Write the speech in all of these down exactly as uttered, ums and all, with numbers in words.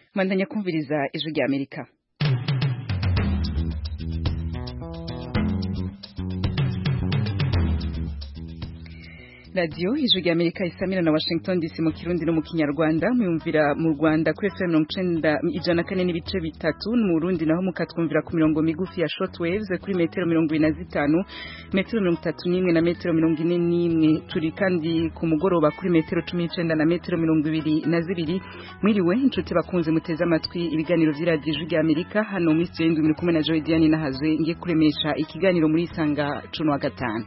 Mandanya kumviriza ijwi rya Amerika. Radio ijwi rya Amerika isamira na Washington D C mu Kirundi no mu Kinyarwanda muyumvira mu Rwanda kuri F M mirongo icenda ijana kane n'ibice bitatu mu Burundi naho mukatwumvira ku mirongo migufi ya shortwaves kuri metero mirongo ine na zitanu metero mirongo itatu n'imwe na metero mirongo ine n'imwe turi kandi ku mugoroba kuri metero cumi n'icenda na metero mirongo ibiri na zibiri mwiriwe inshuti bakunze muteze amatwi ibiganiro vy'iradio ijwi rya Amerika hano mu studio muri kumwe na Joy Diane nahazwe ngiye kuremesha ikiganiro muri Isanga cuno wa gatanu.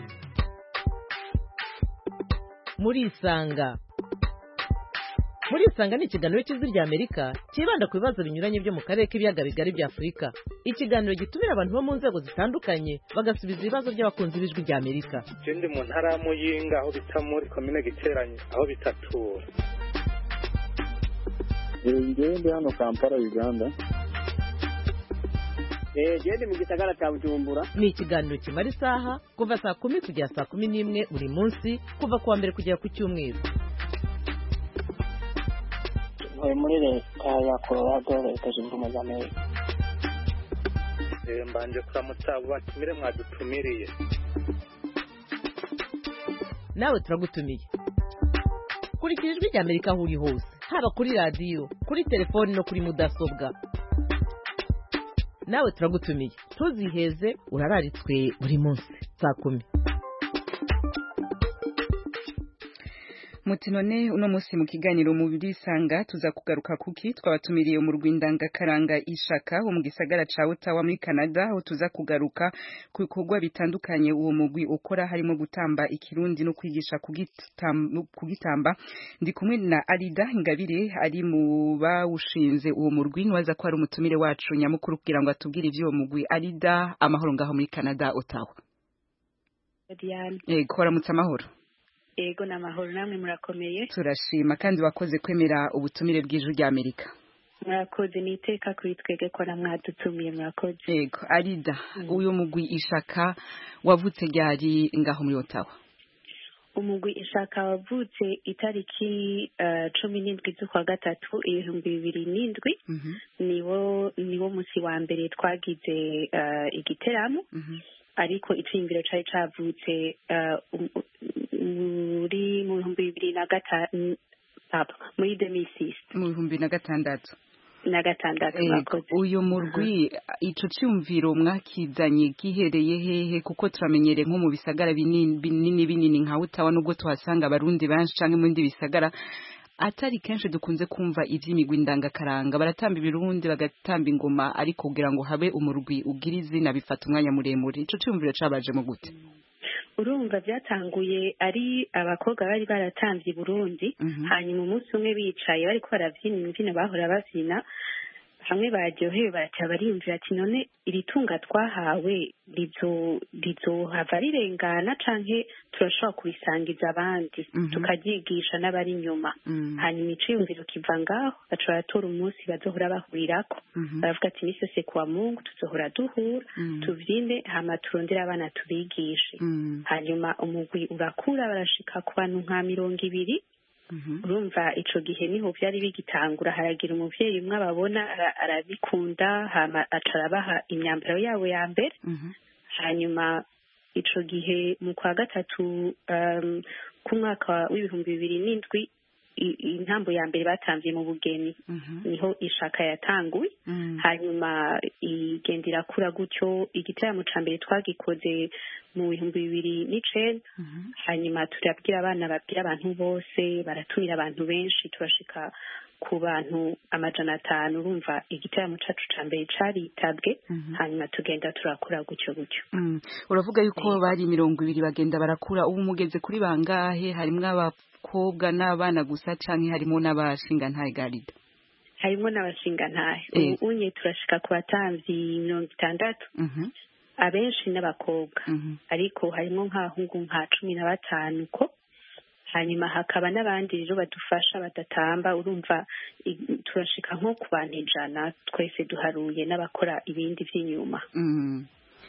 Muri Isanga Muri Isanga ni ikiganiro cy'ijwi rya Amerika kibanda ku bibazo binyuranye byo mu karere k'ibiyaga bigari bya Afurika. Ikiganiro gitumira abantu bo mu nzego zitandukanye bagasubiza ibibazo by'abakunzi b'ijwi rya Amerika. Ikindi mu ntara ya Muyinga aho bita muri komine Giteranye aho bitatura. Ngende hano Kampala Uganda. Eh gende mu gisagara cya Bujumbura. Ni ikiganiro kimara isaha kuva saa kumi kugera saa kumi n'imwe buri munsi kuva kuwa mbere kugera ku cyumweru. Muri muri leta ya Colorado leta zunze ubumwe za Amerika. Eh mbanje kuramutsa batumire mwadutumiriye. Nawe turagutumiye. Kurikira ijwi rya Amerika aho uri hose haba kuri radio kuri telefone no kuri mudasobwa. Nawe turagutumiye tuziheze urararitswe buri munsi saa kumi. Mutinone uno munsi mu kiganiro mu Isanga tuza kugaruka kuki twabatumiriye mu Rwindanga Karanga Ishaka wo mu gisagara ca Ottawa muri Canada aho tuza kugaruka ku bikorwa bitandukanye uwo mugwi ukora harimo gutamba ikirundi no kwigisha kugitamba, kugitamba. Ndi kumwe na Alida Ingabire ari mu bawushinze uwo mugwi nwaza ko ari umutumire wacu nyamukuru kugira ngo atubwire ivyo uwo mugwi. Alida, amahoro ngaho muri Canada Ottawa. Diane. Eh koramutsa amahoro. Ego namahoro namwe murakomeye. Turashima kandi wakoze kwemera ubutumire bw'ijwi rya Amerika. Murakoze niteka kuri twege ko namwadutumiye murakoze. Ego Alida, mm. uyu mugwi Ishaka wavutse ryari ngaho muri Ottawa? Umugwi Ishaka wavutse itariki uh, cumi n'indwi z'ukwa gatatu ibihumbi bibiri n'indwi. Mm -hmm. Niwo niwo musi wa mbere twagize uh, igiteramo. Mm -hmm. Ariko icimbiro cari cavutse muri mu bihumbi bibiri na gatanu muri deux mille six mu bihumbi na gatandatu na gatandatu nakoze. Uyu murwi ico cyumviro mwakizanye gihereye hehe kuko turamenyere nko mu bisagara binini binini binini nka Ottawa nubwo tuhasanga abarundi benshi canke mu ndi bisagara atari kenshi dukunze kumva ivy'imigwi ndangakaranga baratamba ibirundi bagatamba ingoma ariko kugira ngo habe umurwi ugira izina bifata umwanya muremure. Ico cyumviro cabaje mu gute? Urumva byatanguye ari abakobwa bari baratamvye Burundi. Mm -hmm. Hanyuma umunsi umwe bicaye bariko baravyina imvyino bahora bavyina hamwe baryohewe baraca bariyumvira ati none iri tunga twahawe rizo rizohava rirengana canke turashobora kubisangiza abandi. Mm -hmm. Tukavyigisha n'abari inyuma. Mm -hmm. Hanyuma iciyumviro kiva ngaho baca baratora umunsi bazohora bahurirako. Mm -hmm. Baravuga ati nise se kuwa Mungu tuzohora duhura. Mm -hmm. Tuvyine hama turondera abana tubigishe. Mm -hmm. Hanyuma umugwi urakura barashika ku bantu nka mirongo ibiri. Mm-hmm. Urumva ico gihe niho vyari bigitangura haragira umuvyeyi umwe ababona arabikunda hama acarabaha imyambaro yabo ya mbere. Mm-hmm. Hanyuma ico gihe mu kwa gatatu um, ku mwaka w'ibihumbi bibiri n'indwi intambo ya mbere batamvye mu bugeni. Mm-hmm. Niho Ishaka yatanguye. Mm-hmm. Hanyuma igendera kura gutyo igiteramo ca mbere twagikoze mu bihumbi bibiri n'icenda. Mm-hmm. Hanyuma turabwira abana babwira abantu bose baratumira abantu benshi turashika ku bantu amajana atanu urumva igiteramo cacu ca mbere caritabwe. Mm-hmm. Hanyuma tugenda turakura gutyo gutyo. Mm. Uravuga yuko yeah. bari mirongo ibiri bagenda barakura ubu mugeze kuri bangahe harimwo abakobwa n'abana gusa canke harimo n'abashinga ntaye Galida? Harimo n'abashinga ntaye. Eh. Unye turashika ku batamvyi mirongo itandatu. Mhm. Abenshi n'abakobwa. Mm -hmm. Ariko harimo nk'ahungu nka cumi na batanu ko hanyuma hakaba n'abandi rero badufasha badatamba urumva turashika nko ku bantu ijana twese duharuye n'abakora ibindi vy'inyuma. Mm.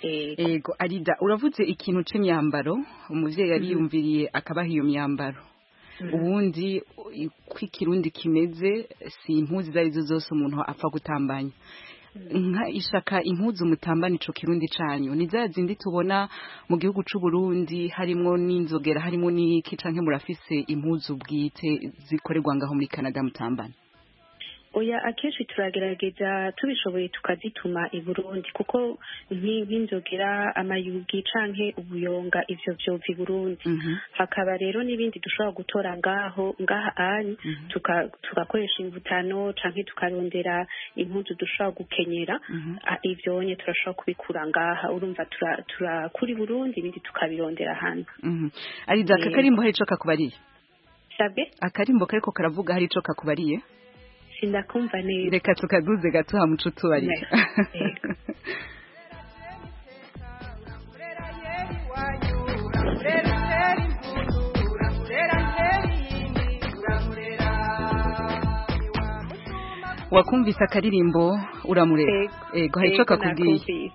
Ego Alida uravuze ikintu c'imyambaro umuvyeyi yari yumviriye akabaha iyo myambaro ubundi kw'ikirundi kimeze si impuzu zarizo zose umuntu apfa gutambanya nka ishaka impuzu mutambana ico kirundi canyu ni za zindi tubona mu gihugu c'u Burundi harimo n'inzogera harimo n'iki canke murafise impuzu bwite zikorerwa ngaho muri Canada mutambana oya akenshi turagerageza tubishoboye tukazituma i Burundi kuko nk'inzogera amayugi canke ubuyonga ivyo vyova i Burundi hakaba rero n'ibindi dushobora gutora ngaho ngaha anyi tugakoresha imvutano canke tukarondera impuzu dushobora gukenyera ivyo nye turashobora kubikura ngaha urumva turakuri Burundi ibindi tukabirondera hano ari da kakarimbo hari ico kakubariye sabe akarimbo kariko karavuga hari ico kakubariye sindakumva neza reka tukaduze gato hamuco tubariye wakumvise akaririmbo uramurera ego hari ico kakubwiye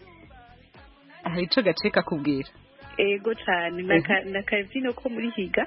hari ico gace kakubwira ego cyane nakazino ko muri higa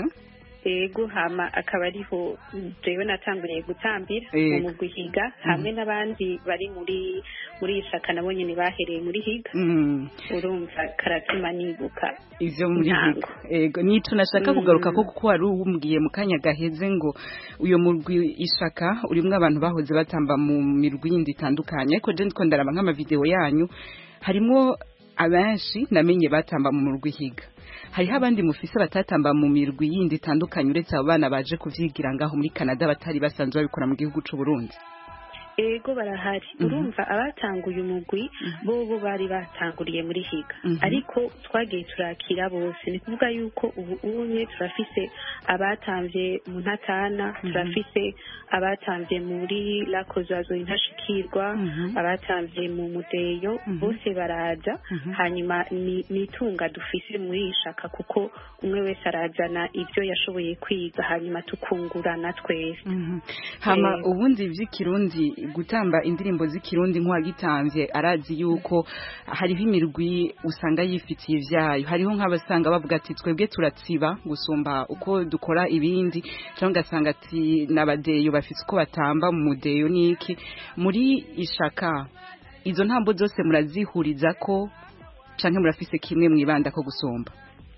ego hama akaba ariho jewe natanguriye gutambira mu guhiga hamwe n'abandi bari muri muri ishaka nabo nyene bahereye muri higa urumva karatuma nibuka ivyo muri higa ego nico nashaka kugaruka ko kuko wari umbwiye mu kanya gaheze ngo uyo murwi ishaka urimwe abantu bahoze batamba mu mirwi yindi itandukanye ariko je ndiko ndaraba nk'ama video yanyu harimo abenshi namenye batamba mu murwi higa hariho abandi mufise batatamba mu mirwi yindi itandukanye uretse abo bana baje kuvyigira ngaho muri Canada batari basanzwe babikora mu gihugu c'u Burundi ego barahari urumva abatanguye umugwi bobo bari batanguriye muri higa ariko twagiye turakira bose ni kuvuga yuko ubu unye turafise abatamvye mu ntatana turafise abatamvye muri lakozazo intashikirwa abatamvye mu mudeyo bose baraza hanyuma nitunga dufise muri ishaka kuko umwe wese arazana ivyo yashoboye kwiga hanyuma tukungurana twese hama ubundi vy'ikirundi gutamba indirimbo z'ikirundi nk'uwagitamvye arazi yuko hariho imirwi usanga yifitiye ivyayo hariho nk'abasanga bavuga ati twebwe turatsiba gusumba uko dukora ibindi cyangwa ugasanga ati n'abadeyo bafite uko batamba mu mudeyo n'iki muri ishaka izo ntambo zose murazihuriza ko canke murafise kimwe mwibanda ko gusumba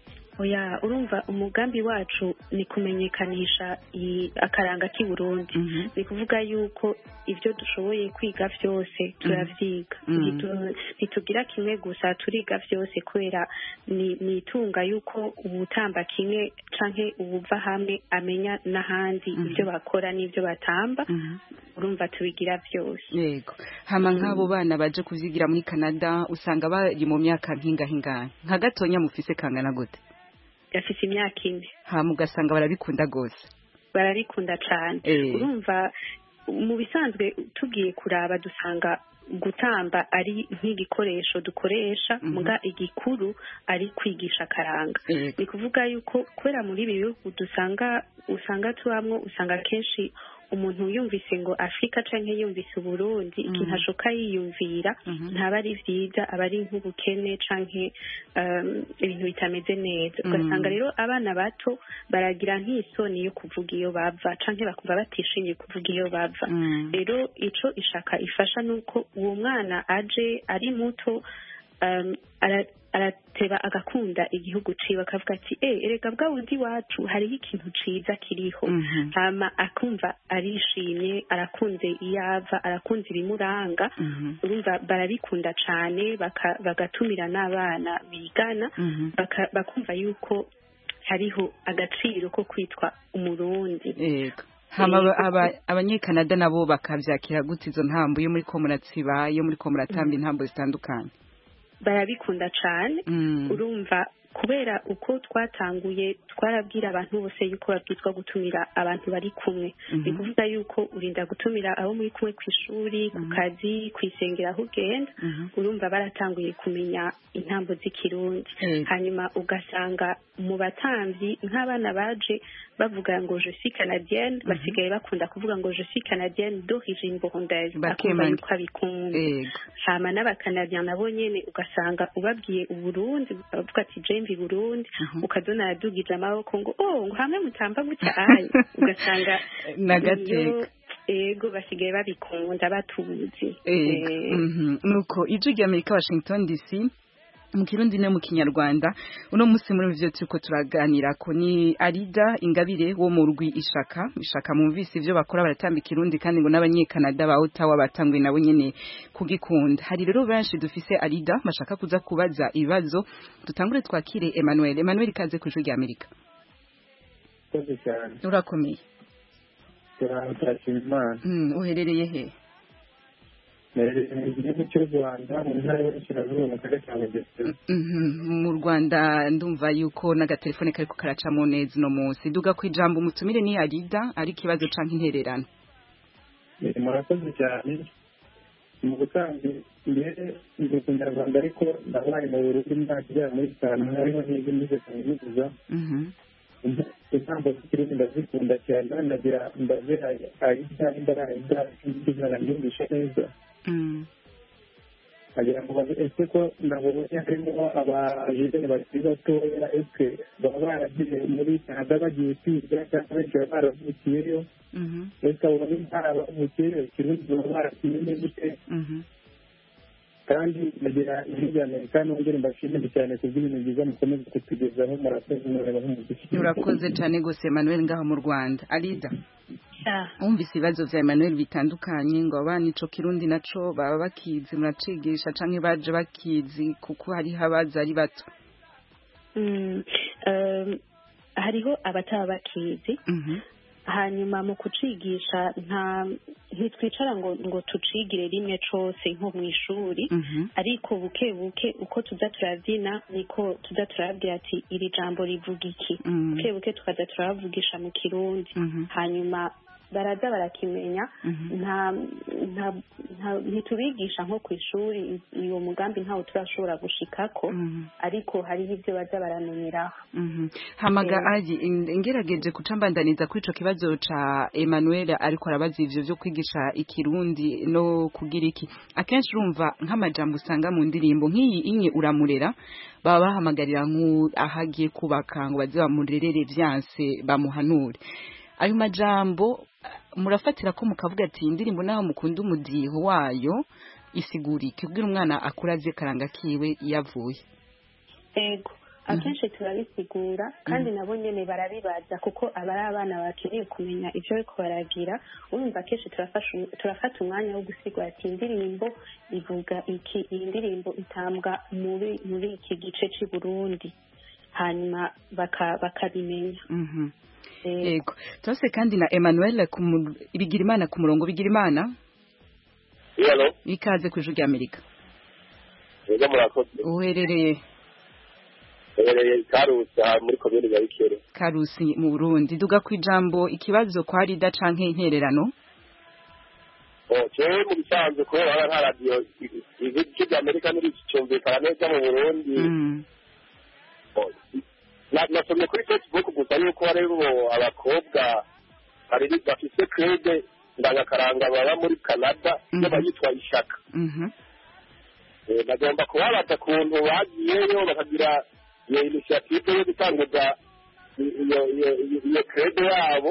oya urumva umugambi wacu ni kumenyekanisha akaranga k'i Burundi ni kuvuga yuko ivyo dushoboye kwiga vyose turavyiga ntitugira kimwe gusa turiga vyose kubera ni itunga yuko ubutamba kimwe canke ubuva hamwe amenya n'ahandi ivyo bakora n'ivyo batamba urumva tubigira vyose yego hama nk'abo bana baje kuvyigira muri Canada usanga bari mu myaka nk'ingahingana nka gatonya mufise kangana gute gafise imyaka ine hama ugasanga barabikunda gose barabikunda cane urumva mu bisanzwe tugiye kuraba dusanga gutamba ari nk'igikoresho dukoresha muga igikuru ari kwigisha akaranga ni kuvuga yuko kubera muri ibi bihugu dusanga usanga tubamwo usanga kenshi umuntu yumvise ngo Afrika canke yumvise Burundi ikintu ashoka yiyumvira ntaba ari vyiza abari nk'ubukene canke ibintu bitameze neza ugasanga rero abana bato baragira nk'isoni yo kuvuga iyo bava canke bakumva batishimiye kuvuga iyo bava rero ico ishaka ifasha nuko uwo mwana aje ari muto arateba agakunda igihugu ciwe akavuga ati eh erega bwa wundi wacu hariho ikintu ciza kiriho hama akumva arishimye arakunze iyava arakunze ibimuranga urumva barabikunda cane bagatumira n'abana bigana bakumva yuko hariho agaciro ko kwitwa umurundi yego hama abanyekanada nabo bakavyakira gute izo ntambo yo muri ko muratsiba yo muri ko muratamba intambo zitandukanye barabikunda cane urumva kubera uko twatanguye twarabwira abantu bose yuko babwitwa gutumira abantu bari kumwe ni kuvuga yuko urinda gutumira abo muri kumwe kw'ishuri ku kazi kwisengera aho ugenda urumva baratanguye kumenya intambo z'ikirundi hanyuma ugasanga mu batamvyi nk'abana baje bavuga ngo je suis canadienne basigaye bakunda kuvuga ngo je suis canadienne d'origine burundaise bakumva yuko abikunda hama n'abakanadien nabo nyene ugasanga ubabwiye uburundi bavuga ati je i Burundi ukazona aradugije amaboko ngo oh ngo hamwe mutamba gutya ayi ugasanga nagateka ego basigaye babikunda batuzi nuko ijwi ry'Amerika Washington D C mu Kirundi no mu Kinyarwanda uno musi muri ivyo turiko turaganira ko ni Arida Ingabire wo mu rugwi ishaka ishaka mumvise ivyo bakora baratamba Kirundi kandi ngo n'abanyekanada ba Ottawa batangwe nabo nyene kugikunda hari rero benshi dufise Arida bashaka kuza kubaza ibibazo dutangure twakire Emmanuel Emmanuel kaze ku ijwi ry'Amerika urakomeye Turashimana mm uherereye he mu Rwanda ndumva yuko n'agatelefone kariko karacamo neza no munsi duga kwijambo umutumire ni Arida ari kibazo canke intererano murakoze cyane mu gutanga imbere mu Kinyarwanda ariko ndabaye mu Burundi ndakijya muri sana hariho n'ibyo nize kaminuza impamvu z'Ikirundi ndazikunda cyane ndagira mbazira Arida Ingabire ndizana ndumvishe neza agira ngo ese ko ndabonye harimo abajene bakiri batoya ese baba baragiye muri Canada bagiye kwiga cyangwa benshi baba baravukiyeyo ese abo bari baravukiyeyo Ikirundi baba barakimenye gute kandi nagira ijwi ry'Amerika nongere mbashimire cyane ku bw'ibintu byiza mukomeze kutugezaho murakoze mureba nk'umugisha urakoze cyane gose Emmanuel ngaho mu Rwanda Arida umvise ibibazo vya Emmanuel bitandukanye ngo abana ico Kirundi naco baba bakizi muracigisha canke baje bakizi kuko hari habaza ari bato mm um, hariho abataba bakizi hanyuma mu kucigisha nta ntitwicara ngo ngo tucigire rimwe cose nko mu ishuri ariko buke buke uko tuza turavyina niko tuza turabwira ati iri jambo rivuga iki buke buke tukaza turavugisha mu Kirundi hanyuma baraza barakimenya nta nta ntitubigisha nko ku ishuri iyo mugambi ntawo turashobora gushikako ariko hari ibyo baza baramenyeraho hamaga aji ingerageje kucambandaniza kuri ico kibazo ca Emmanuel ariko arabaza ivyo byo kwigisha Ikirundi no kugira iki akenshi urumva nk'amajambo usanga mu ndirimbo nk'iyi inye uramurera baba bahamagarira nku ahagiye kubaka ngo baze bamurerere vyanse bamuhanure ayo majambo murafatira ko mukavuga ati indirimbo naho mukunda umudiho wayo isiguri kibwira umwana akuraze karanga kiwe yavuye ego akenshi turabisigura kandi nabo nyene barabibaza kuko abari abana bakiriye kumenya ivyo ariko baragira urumva akenshi turafasha turafata umwanya wo gusigura ati indirimbo ivuga iki iyi ndirimbo itambwa muri muri iki gice cy'i Burundi hanyuma bakabimenya mhm yego tose kandi na Emmanuel bigira imana ku murongo bigira imana yalo ikaze ku ijwi ry'Amerika yego murakoze uherereye uherereye Karusi muri komune ya Bikere Karusi mu Burundi duga ku ijambo ikibazo kwa Arida canke intererano oh cyo mu bisanzwe ko hari radio ijwi ry'Amerika muri cyumvikana neza mu Burundi mm. oh nasomye kuri Facebook gusa yuko hariho abakobwa bari bafise crede ndagakaranga baba muri Canada iyo bayitwa ishaka eh bagomba kubabaza kuntu bagiyeyo bakagira iyo initiative yo gutanguza iyo crede yabo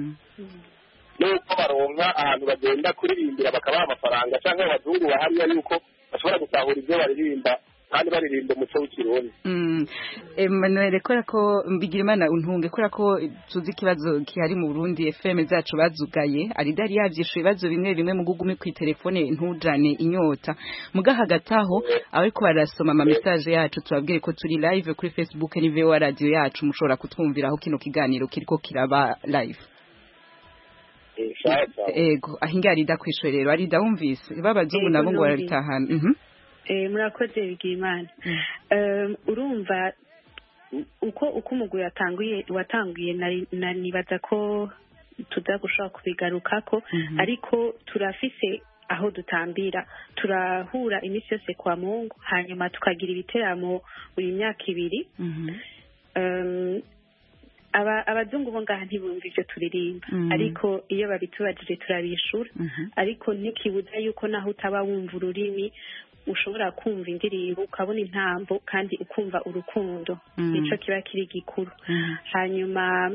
nuko baronka ahantu bagenda kuririmbira bakabaha amafaranga cyangwa abazungu bahariya yuko bashobora gutahura ibyo baririmba kandi baririmba umuco w'ikirundi mm Emmanuel kora ko mbigira imana untunge kora ko tuzi kibazo kihari mu Burundi F M zacu bazugaye Arida yari yavyishuye ibibazo bimwe bimwe mu gugume ku telefone ntujane inyota muga hagataho ariko barasoma ama message yacu tubabwire ko turi live kuri Facebook ni V O A radio yacu mushobora kutwumviraho kino kiganiro kiriko kiraba live ego ahinga Arida kwishwe rero Arida wumvise babazungu nabo ngo barabitahana mhm eh murakoze bigimana um urumva uko uko umugwi yatanguye watanguye nibaza ko tudagushaka kubigarukako ariko turafise aho dutambira turahura imisi yose kwa Mungu hanyuma tukagira ibiteramo buri myaka ibiri um aba abazungu bo ngaha ntibumva ivyo turirimba ariko iyo babitubajije turabishura ariko ntikibuza yuko naho utaba wumva ururimi ushobora kumva indirimbo ukabona intambo kandi ukumva urukundo nico kiba kiri gikuru hanyuma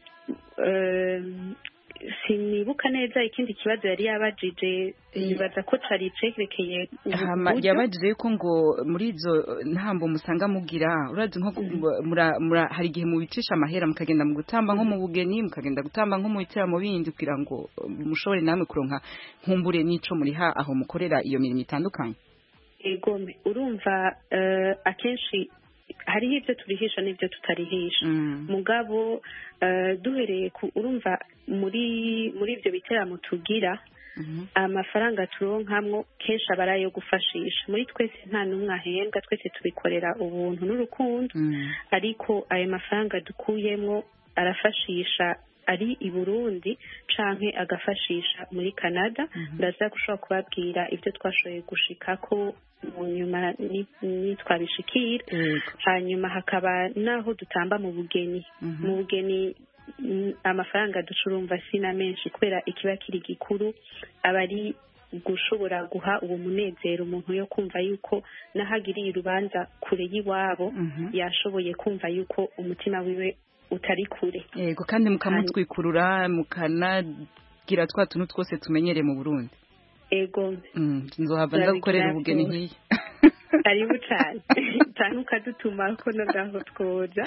sinibuka neza ikindi kibazo yari yabajije nibaza ko cari cerekeye yabajije yuko ngo muri izo ntambo musanga mugira urazi nko hari igihe mubicisha amahera mukagenda mu gutamba nko mu bugeni mukagenda gutamba nko mu biteramo bindi kugira ngo mushobore namwe kuronka nkumbure n'ico muri ha aho mukorera iyo mirimo itandukanye egome urumva akenshi hariho ibyo turihisha n'ibyo tutarihisha mugabo duhereye ku urumva muri muri ibyo biteramo tugira amafaranga turonkamwo kenshi aba ari ayo gufashisha muri twese nta n'umwe ahembwa twese tubikorera ubuntu n'urukundo ariko ayo mafaranga dukuyemwo arafashisha ari i Burundi canke agafashisha muri Canada ndaza gushobora kubabwira ibyo twashoboye gushikako mu nyuma nitwabishikira hanyuma hakaba naho dutamba mu bugeni mu bugeni amafaranga ducurumva sina menshi kubera ikiba kiri gikuru aba ari gushobora guha uwo munezero umuntu yo kumva yuko nahagiriye urubanza kure y'iwabo yashoboye kumva yuko umutima wiwe utari kure yego kandi mukamutwikurura mukanagira twa tuntu twose tumenyere mu Burundi ego nzohava nza gukorera ubugeni nk'iyi karibu cyane cyane ukadutuma ko no ngaho twoza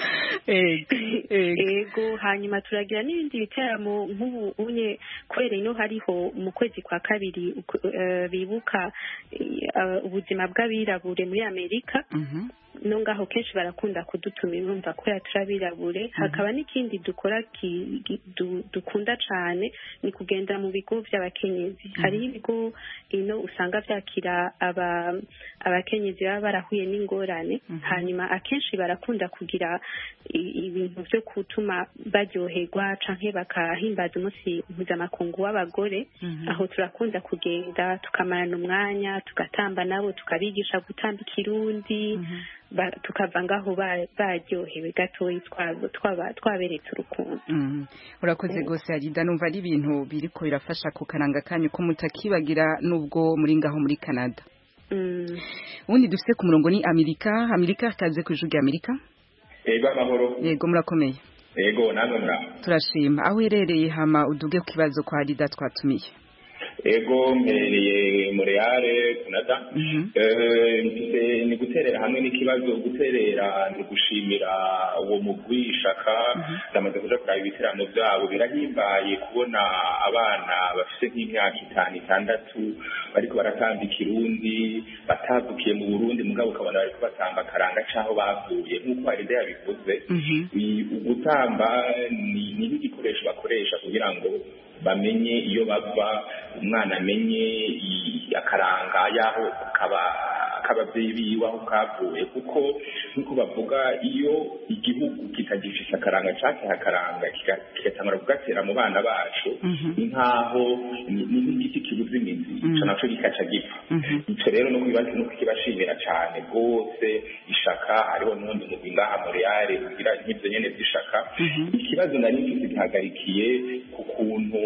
ego hanyuma turagira n'ibindi biteramo nk'ubu unye kubera ino hariho mu kwezi kwa kabiri bibuka ubuzima bw'abirabure muri Amerika no ngaho kenshi barakunda kudutumira urumva ko yaturabirabure hakaba n'ikindi dukora dukunda cyane ni kugenda mu bigo by'abakenyezi hari ibigo ino usanga byakira aba abakenyezi baba barahuye n'ingorane hanyuma akenshi barakunda kugira ibintu byo gutuma baryoherwa canke bakahimbaza umunsi mpuzamakungu w'abagore aho turakunda kugenda tukamarana umwanya tugatamba nabo tukabigisha gutamba ikirundi tukava ngaho baryohewe gatoyi twaberetse urukundo urakoze rwose Arida numva ari ibintu biriko birafasha ku karanga kanyu ko mutakibagira nubwo muri ngaho muri Canada ubundi dufite ku murongo ni Amerika Amerika kaze ku ijwi Amerika yego amahoro yego murakomeye yego namwe mura turashima aho irereye hama uduge ku kibazo kwa Arida twatumiye ego mpereye Montreal Canada eh ni guterera hamwe n'ikibazo guterera ni gushimira uwo mugwi ishaka ndamaze kuja kuraba ibiterano byabo birahimbaye kubona abana bafite nk'imyaka itanu itandatu bariko baratamba ikirundi batavukiye mu Burundi mugabo ukabona bariko batamba karanga caho bavuye nk'uko Arida yabivuze ugutamba ni n'igikoresho bakoresha kugira ngo bamenye iyo bava umwana amenye akaranga yaho kaba kabavyeyi biwe aho kavuye kuko nkuko bavuga iyo igihugu kitagifise akaranga cake hakaranga kigatangura kugatera mu bana bacu inkaho n'igiti kibuze imizi ico naco gikaca gipfa ico rero no kwibaza no kibashimira cane gose ishaka hariho n'undi mugwi ngaha Montreal kugira nk'ivyo nyene vy'ishaka ikibazo nari mfise gihagarikiye ku kuntu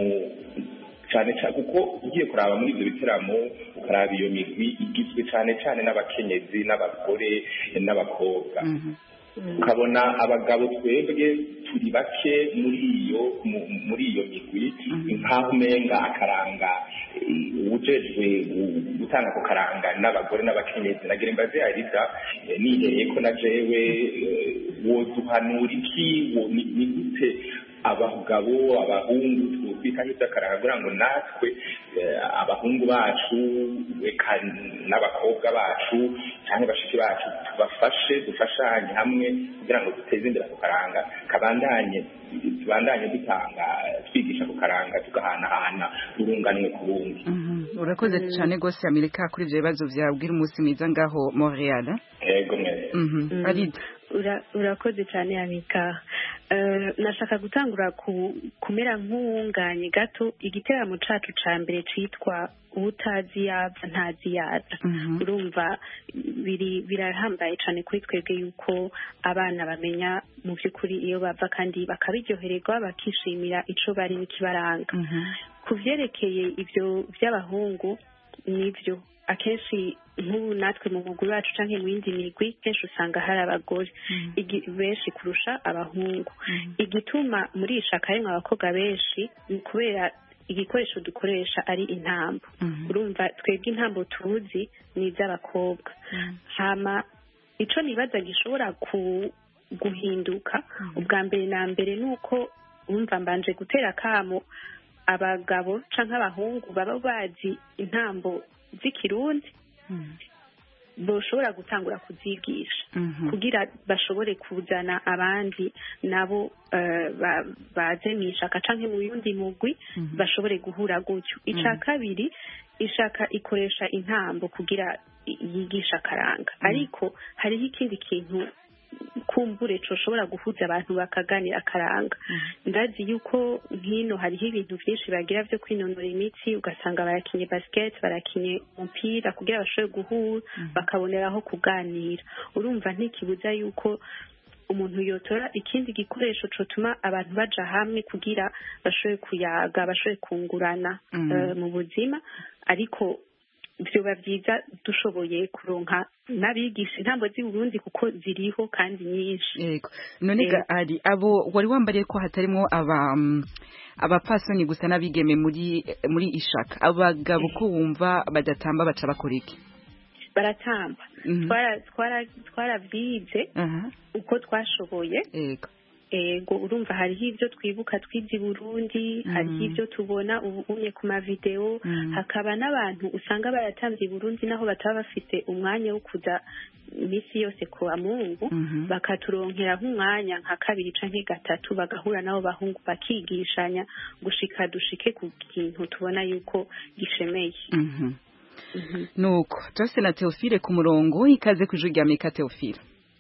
cyane cyane kuko ugiye kuraba muri ibyo biteramo ukaraba iyo migwi igizwe cyane cyane n'abakenyezi n'abagore n'abakobwa ukabona abagabo twebwe turi bake muri iyo muri iyo migwi nkaho umenga akaranga ujejwe gutanga ko karanga n'abagore n'abakenyezi nagira imbaze Arida nihereye ko na jewe woduhanura iki ni gute abagabo abahungu twita nk'ibyakaranga kugira ngo natwe abahungu bacu eka n'abakobwa bacu cyangwa bashiki bacu tubafashe dufashanye hamwe kugira ngo duteze imbere ako karanga kabandanye tubandanye dutanga twigisha ako karanga tugahanahana urunganwe ku rundi urakoze cyane rwose Amerika kuri ibyo bibazo byawe ubwira umunsi mwiza ngaho Montreal yego mwese Arida urakoze cyane Amerika nashaka gutangura kumera nk'uwunganye gato igiteramo cacu ca mbere citwa utazi yaza ntazi yaza urumva biri birahambaye cyane kuri twebwe yuko abana bamenya mu by'ukuri iyo bava kandi bakabiryohererwa bakishimira ico bari n'ikibaranga ku vyerekeye ibyo by'abahungu nivyo akenshi nk'ubu natwe mu mugwi wacu cyangwa mu yindi migwi kenshi usanga hari abagore benshi kurusha abahungu igituma muri ishaka harimwo abakobwa benshi ni kubera igikoresho dukoresha ari intambo urumva twebwe intambo tuzi ni iby'abakobwa hama ico nibaza gishobora ku guhinduka ubwa mbere na mbere nuko umva mbanje gutera kamo abagabo canke abahungu baba bazi intambo z'ikirundi boshobora gutangura kuzigisha kugira bashobore kuzana abandi nabo baze mwishaka canke mu yundi mugwi bashobore guhura gutyo ica kabiri ishaka ikoresha intambo kugira yigisha akaranga ariko hariho ikindi kintu kumbure coshobora guhuza abantu bakaganira akaranga ndazi yuko nkino hariho ibintu vyinshi bagira vyo kwinonora imitsi ugasanga barakinye basket barakinye umupira kugira bashobore guhura bakaboneraho kuganira urumva ntikibuza yuko umuntu yotora ikindi gikoresho cotuma abantu baja hamwe kugira bashobore kuyaga bashobore kungurana mu buzima ariko vyoba vyiza dushoboye kuronka n'abigisha intambo z'i Burundi kuko ziriho kandi nyinshi yego none ga ari abo wari wambariye ko hatarimwo aba abapasoni gusa n'abigeme muri muri ishaka abagabo ko wumva badatamba baca bakora iki baratamba twara twara twaravyize uko twashoboye yego ego urumva hariho ivyo twibuka twizi Burundi hariho ivyo tubona ubunye ku ma video hakaba n'abantu usanga baratamvye Burundi naho bataba bafite umwanya wo kuza misi yose kwa Mungu bakaturonkera nk'umwanya nka kabiri canke gatatu bagahura nabo bahungu bakigishanya gushika dushike ku kintu tubona yuko gishemeye nuko Jose na Theophile ku murongo ikaze kujurya Amerika Theophile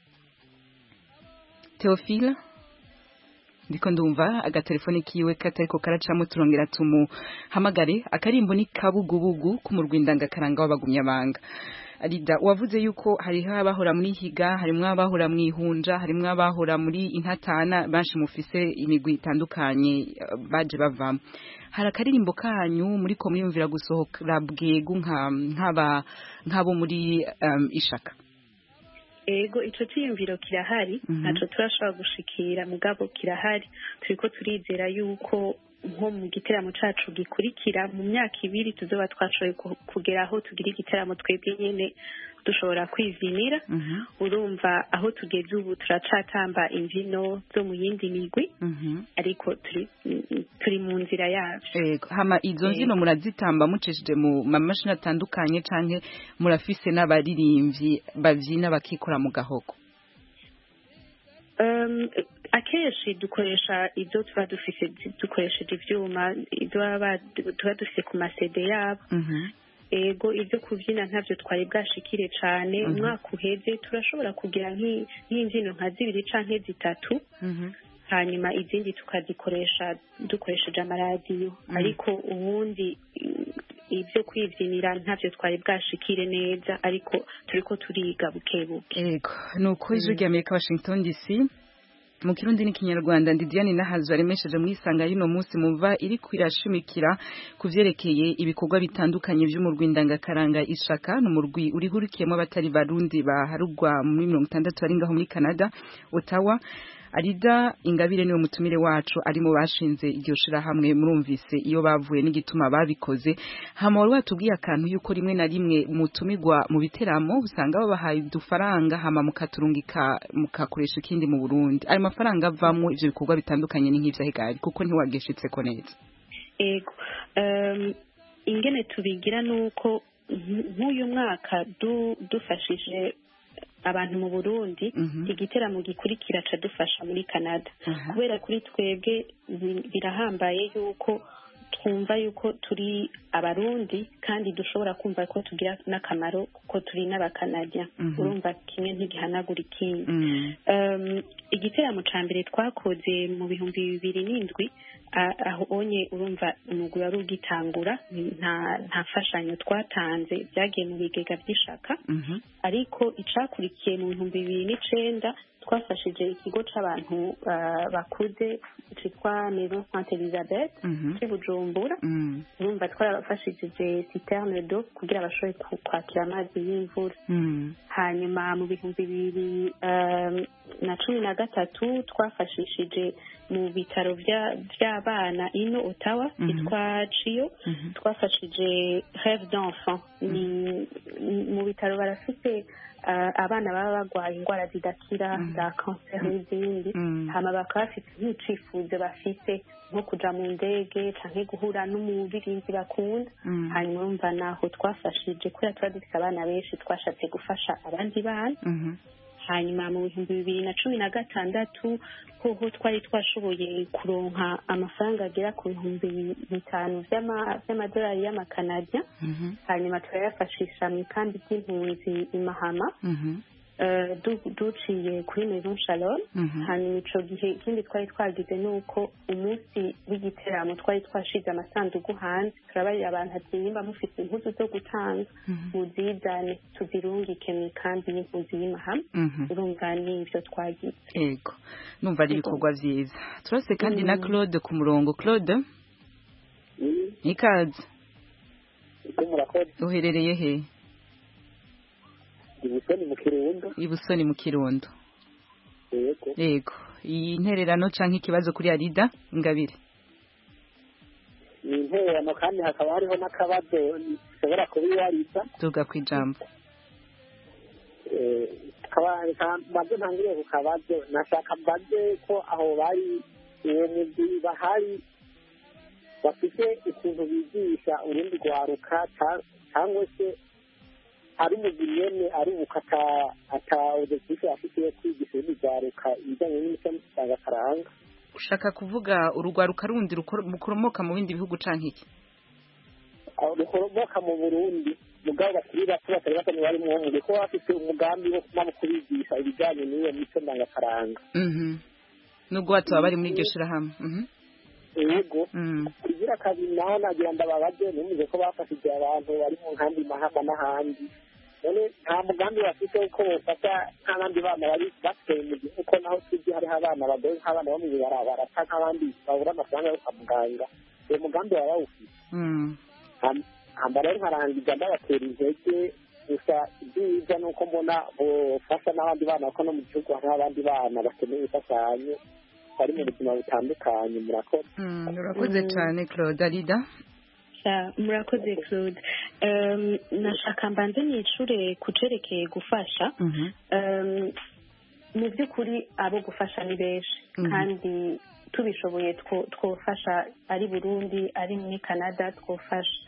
Theophile ndiko ndumva agatelefone kiwe katariko karacamo turongera tumuhamagare akarimbo ni kabugubugu ku murwindanga karanga w'abagumya banga Arida wavuze yuko hariho abahora muri higa harimwo abahora mu ihunja harimwo abahora muri intatana banshi mufise imigwi itandukanye baje bavamo hari akaririmbo kanyu muri ko mwiyumvira gusohokera bwegu nka nkaba nkabo muri um, ishaka ego ico ciyumviro kirahari naco turashobora gushikira mugabo kirahari turiko turizera yuko nko mu giteramo cacu gikurikira mu myaka ibiri tuzoba twashoboye kugera aho tugira igiteramo twebwe nyene dushobora kwivinira urumva aho tugeze ubu turacatamba imvino zo mu yindi migwi ariko turi turi mu nzira yavyo yego hama izo mvino murazitamba mucishije mu mamashini atandukanye canke murafise n'abaririmbyi bavyina bakikora mu gahoko um, akenshi dukoresha ibyo tuba dufise dukoresheje ivyuma ibyo tuba dufise ku masede yabo ego ibyo kubyina ntavyo twari bwashikire cane umwaka uheze turashobora kugira nk'imvyino nka zibiri canke zitatu hanyuma izindi tukazikoresha dukoresheje amaradiyo ariko ubundi ibyo kwivyinira ntavyo twari bwashikire neza ariko turiko turiga bukebuke ego nuko ijwi rya Amerika Washington D C mu kirundi n'ikinyarwanda ndi Diane Nahazo aremesheje mu isanga y'ino munsi mumva iri kwirashimikira kuvyerekeye ibikorwa bitandukanye vy'umurwindanga karanga ishaka n'umurwi uri hurikiyemo abatari barundi baharugwa muri mirongo itandatu ari ngaho muri Canada Ottawa Arida Ingabire niwe mutumire wacu ari mu bashinze iryo shira hamwe murumvise iyo bavuye n'igituma babikoze hama wari watubwiye akantu yuko rimwe na rimwe mutumigwa mu biteramo usanga babahaye udufaranga hama mukaturungika mukakoresha ikindi mu Burundi ayo mafaranga avamwo ivyo bikorwa bitandukanye n'nk'ivyo hegari kuko ntiwageshitse ko neza ego um, ingene tubigira nuko nk'uyu mwaka du, dufashije abantu mu Burundi igiteramo gikurikira ca dufasha muri Canada kubera kuri twebwe birahambaye yuko twumva yuko turi abarundi kandi dushobora kumva ko tugira n'akamaro kuko turi n'abakanadya urumva kimwe ntigihanagura ikindi igiteramo ca mbere twakoze mu bihumbi bibiri n'indwi aho onye urumva umugwi wari ugitangura nta nta fashanyo twatanze byagiye mu bigega by'ishaka ariko icakurikiye mu bihumbi bibiri n'icenda twafashije ikigo c'abantu bakuze citwa Maison Sainte Elisabeth cy'i Bujumbura urumva urumva twarabafashije citerne d'eau kugira bashobore kwakira amazi y'imvura hanyuma mu bihumbi bibiri na cumi na gatatu twafashishije mu bitaro by'abana ino Ottawa yitwa Chio twafashije Rêve d'enfant mu bitaro barafite abana baba barwaye indwara zidakira za kanseri n'izindi hama bakaba bafite nk'icifuzo bafite nko kuja mu ndege canke guhura n'umuririmbyi bakunda hanyuma urumva naho twafashije kubera tuba dufite abana benshi twashatse gufasha abandi bana hanyuma mu bihumbi bibiri na cumi na gatandatu hoho twari twashoboye kuronka amafaranga agera ku bihumbi bitanu vy'amadolari y'amakanadiya hanyuma turayafashisha mu ikambi ry'impunzi i Mahama duciye kuri Maison Shalom hanyuma ico gihe ikindi twari twagize nuko umunsi w'igiteramo twari twashize amasanduku hanze turabarira abantu ati nimba mufite impuzu zo gutanga muzizane tuzirungike mu ikambi y'impunzi y'Imahama urumva n'ivyo twagize yego numva ari ibikorwa vyiza turase kandi na Claude ku murongo Claude ikaze uherereye he Ibusoni mu Kirundo. Ibusoni mu Kirundo. Yego. Yego. Iyi ntererano canke ikibazo kuri Arida Ngabire. Ni ntererano kandi hakaba hariho n'akabazo ushobora kubiwariza. Tuga kwijambo. Eh kaba bazo ntangire ku kabazo nashaka mbaze ko aho bari uwo mugwi bahari bafite ikintu bigisha urundi rwaruka cyangwa se ari mugiyene ari ukata ata udefisha afite kwigisha ibigaruka ibijanye n'imico n'agakaranga ushaka kuvuga urugwaruka rundi rukoromoka mu bindi bihugu canke iki aho rukoromoka mu Burundi mugabo bakirira batari batani bari mu mu ko afite umugambi wo kuma kubigisha ibijanye n'iyo mico n'agakaranga mhm nubwo bataba bari muri iryo shira hamwe mhm yego kugira kabiri naho nagira ndababaje numeze ko bafashije abantu bari mu nkambi Mahama n'ahandi none nta mugambi bafite uko bofata nk'abandi bana bari bateye mu gihe uko naho tuzi hariho abana bagoye nk'abana bo mu bibarabara canke abandi babura amafaranga yo kwa muganga uwo mugambi waba bawufite hamba rero nkarangiza ndabatera intege gusa ibyiza ni uko mbona bofasha n'abandi bana kuko no mu gihugu hariho abandi bana bakeneye imfashanyo bari mu buzima butandukanye murakoze murakoze cyane Claude Arida murakoze Claude nashaka mbanze n'icure kucerekeye gufasha mu by'ukuri abo gufasha ni benshi kandi tubishoboye twofasha ari Burundi ari muri Canada twofasha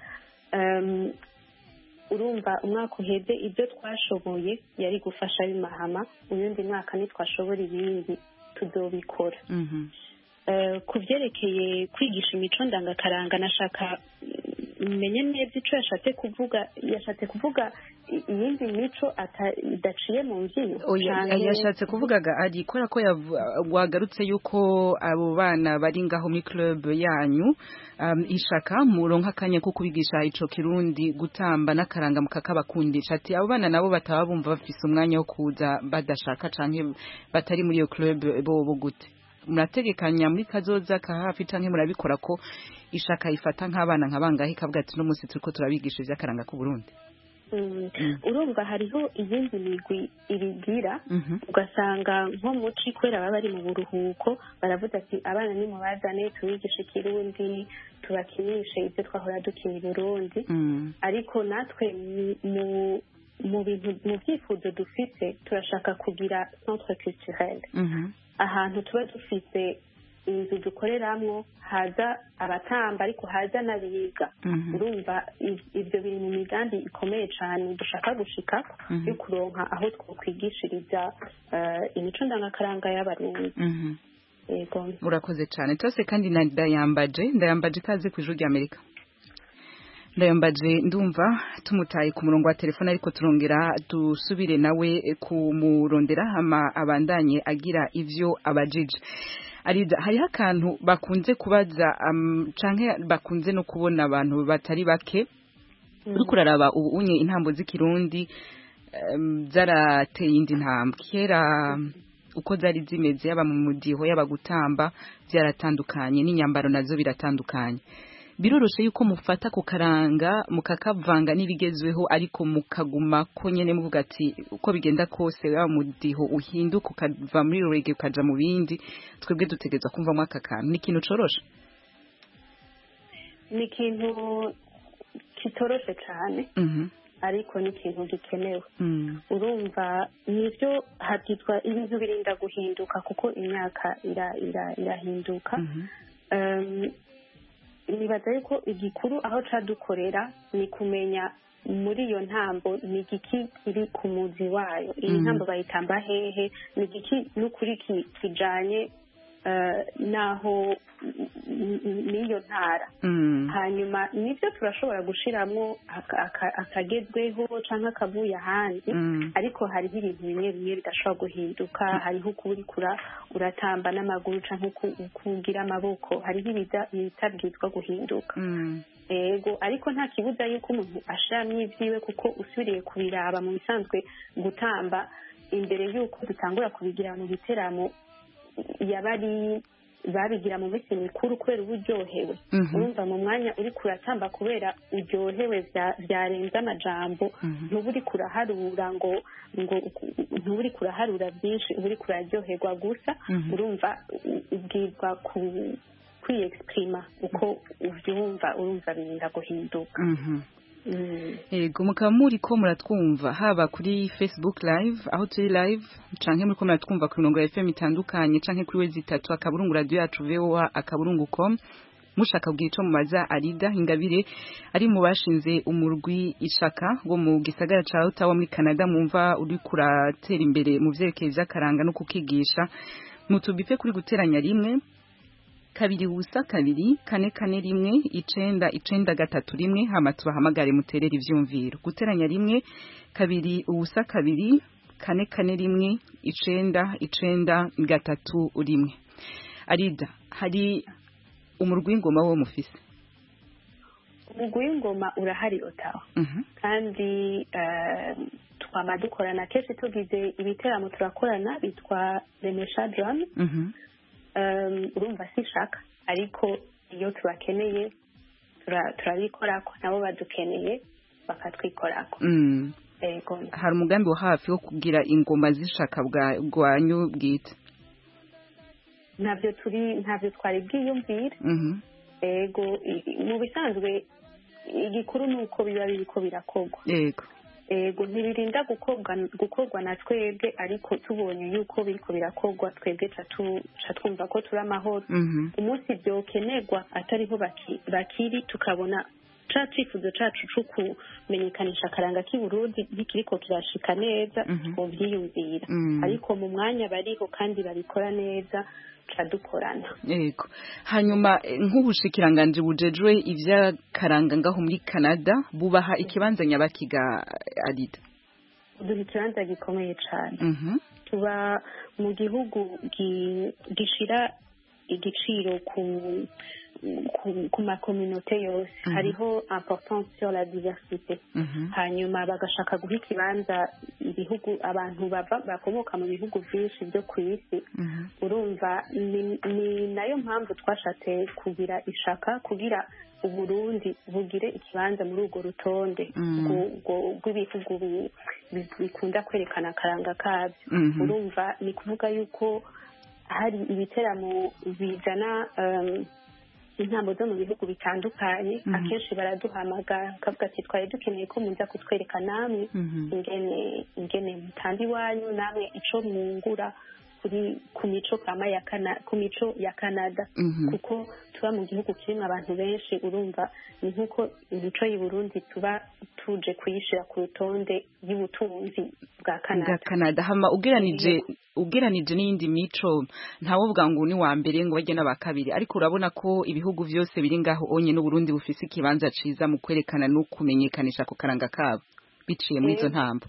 urumva umwaka uheze ibyo twashoboye yari gufasha ari Mahama uyundi mwaka ntitwashobora ibindi tudobikora ku byerekeye kwigisha imico ndangakaranga nashaka menye neza icyo yashatse kuvuga yashatse kuvuga iyindi mico idaciye mu mbyino yashatse kuvugaga ari kubera ko wagarutse yuko abo bana bari ngaho muri club yanyu ishaka muronka akanya ko kubigisha ico kirundi gutamba n'akaranga mukakabakundisha ati abo bana nabo bataba bumva bafise umwanya wo kuza badashaka canke batari muri iyo club bo gute murategekanya muri kazoza ka hafi canke murabikora ko ishaka ifata nk'abana nkabangahe kavuga ati no musi turiko turabigisha ivy'akaranga ku Burundi urumva hariho iyindi migwi ibigira ugasanga nko muci kwera baba bari mu buruhuko baravuga ati abana ni mu bazane tubigisha ikirundi tubakinishe ibyo twahora dukina i Burundi ariko natwe mu mu bintu mu byifuzo dufite turashaka kugira centre culturel ahantu tuba dufite inzu dukoreramwo haza abatamba ariko haza n'abiga urumva ibyo biri mu migambi ikomeye cyane dushaka gushika yo kuronka aho twokwigishiriza imico ndangakaranga y'abarundi yego murakoze cyane tose kandi na ndayambaje ndayambaje kaze ku ijuru ry'Amerika ndayambaje ndumva tumutaye ku murongo wa telefone ariko turongera dusubire nawe kumurondera hama abandanye agira ivyo abajije Arida hariho akantu bakunze kubaza um, canke bakunze no kubona abantu batari bake uri kuraraba ubu unye intambo z'ikirundi um, zarateye indi ntambwe kera uko zari zimeze yaba mu mudiho yaba gutamba byaratandukanye n'inyambaro nazo biratandukanye biroroshe yuko mufata ku karanga mukakavanga n'ibigezweho ariko mukaguma ko nyene muvuga ati uko bigenda kose wa mudiho uhinduka ukava muri reggae ukaja mu bindi twebwe dutegezwa kumva mu aka kantu ni ikintu coroshe ni ikintu kitoroshe cyane mhm ariko ni ikintu gikenewe mm. urumva nivyo habyitwa ibintu birinda guhinduka kuko imyaka ira ira irahinduka mhm um, nibaza yuko igikuru aho cadukorera ni kumenya muri iyo ntambo ni igiki kiri ku muzi wayo iyi Mhm. ntambo bayitamba hehe ni igiki n'ukuri ki- kijanye eh, naho n- n- n'iyo ntara mm. hanyuma nivyo turashobora gushiramwo aka- aka- akagezweho canke akavuye ahandi Mm. ariko hariho ibintu bimwe bimwe bidashobora guhinduka hariho uko uriko ura- uratamba n'amaguru canke uko uko ugira amaboko hariho ibida- ibitabwirizwa guhinduka Mm. ego ariko nta kibuza yuko umuntu ashiramwo ivyiwe kuko usubiriye kubiraba mu bisanzwe gutamba imbere yuko dutangura kubigira mu biteramo yabari babigira mu minsi mikuru kubera uba uryohewe Mhm. urumva mu mwanya uri kuratamba kubera uryohewe vya- vyarenze amajambo Mhm. ntuba uri kuraharura ngo ngo ntuba uri kuraharura byinshi uba uri kuraryoherwa gusa Mhm. urumva u- ubwirwa ku kwiyexprima uko uvyumva urumva birinda guhinduka Mhm. Mm. Ego mukaba muri ko muratwumva haba kuri Facebook live aho turi live canke muri ko muratwumva ku mirongo ya F M itandukanye canke kuri wezi itatu akaburungu radio yacu V O A akaburungu com mushaka kugira ico mubaza Arida Ingabire ari mu bashinze umurwi ishaka ngo mu gisagara ca Ottawa muri Canada mumva uri kuratera imbere mu vyerekeye vy'akaranga no kukigisha mutubipe kuri guteranya rimwe kabiri ubusa kabiri kane kane rimwe icenda icenda gatatu rimwe hama tubahamagare muterera ivyumviro guteranya rimwe kabiri ubusa kabiri kane kane rimwe icenda icenda gatatu rimwe Arida hari umurwi w'ingoma wo mufise umugwi w'ingoma urahari Ottawa mhm kandi eh, twama dukorana kenshi tugize ibiteramo turakorana bitwa Remesha Drum mhm um, urumva sishaka ariko iyo tubakeneye tura- turabikorako nabo badukeneye bakatwikorako mm. ego hari umugambi wa hafi wo kugira ingoma zishaka bwa bwanyu bwite ntabyo turi ntabyo twari bwiyumvire mhm ego i- mu bisanzwe igikuru ni uko biba biriko birakorwa yego ego ntibirinda gukorwa gukorwa na twebwe ariko tubonye yuko biriko birakorwa twebwe ca tu- ca twumva ko turi amahoro mhm umunsi byokenerwa atariho baki- bakiri tukabona ca cifuzo cacu co kumenyekanisha akaranga k'i Burundi ntikiriko kirashika neza Mhm. twovyiyumvira Mm. ariko mu mwanya bariho kandi babikora neza ca dukorana yego hanyuma eh, nk'ubushikiranganje bujejwe ivy'akaranga ngaho muri Canada bubaha ikibanza nyabakiga Arida duha ikibanza gikomeye cane mhm tuba mu gihugu gi- gishira igiciro ku ku, ku makominote yose Mhm. hariho importance sur la diversité mhm hanyuma bagashaka guha ikibanza ibihugu abantu bava bakomoka mu bihugu byinshi byo ku isi mhm urumva ni, ni nayo mpamvu twashatse kugira ishaka kugira uburundi bugire ikibanza muri urwo rutonde Mm. rwo- rwo- rw'ibihugu bi- bi- bikunda kwerekana akaranga kabyo Mhm. urumva ni kuvuga yuko hari ibiteramo bizana um, intambo zo mu bihugu bitandukanye Mhm. akenshi baraduhamagara bakavuga ati twari dukeneye ko muza kutwereka namwe Mhm. ingene ingene mutamba iwanyu namwe ico mwungura kuri ku mico kama ya kana ku mico ya Canada Mhm. kuko tuba mu gihugu kirimo abantu benshi urumva ni nk'uko imico y'u Burundi tuba tuje kuyishira ku rutonde y'ubutunzi bwa bwa Canada Canada hama ugeranije ugeranije n'iyindi mico ntawovuga ngo ni wa mbere ngo bajye n'aba kabiri ariko urabona ko ibihugu byose biri ngaho onye n'u Burundi bufise ikibanza ciza mu kwerekana no kumenyekanisha ku karanga kabo biciye muri izo Ego. ntambo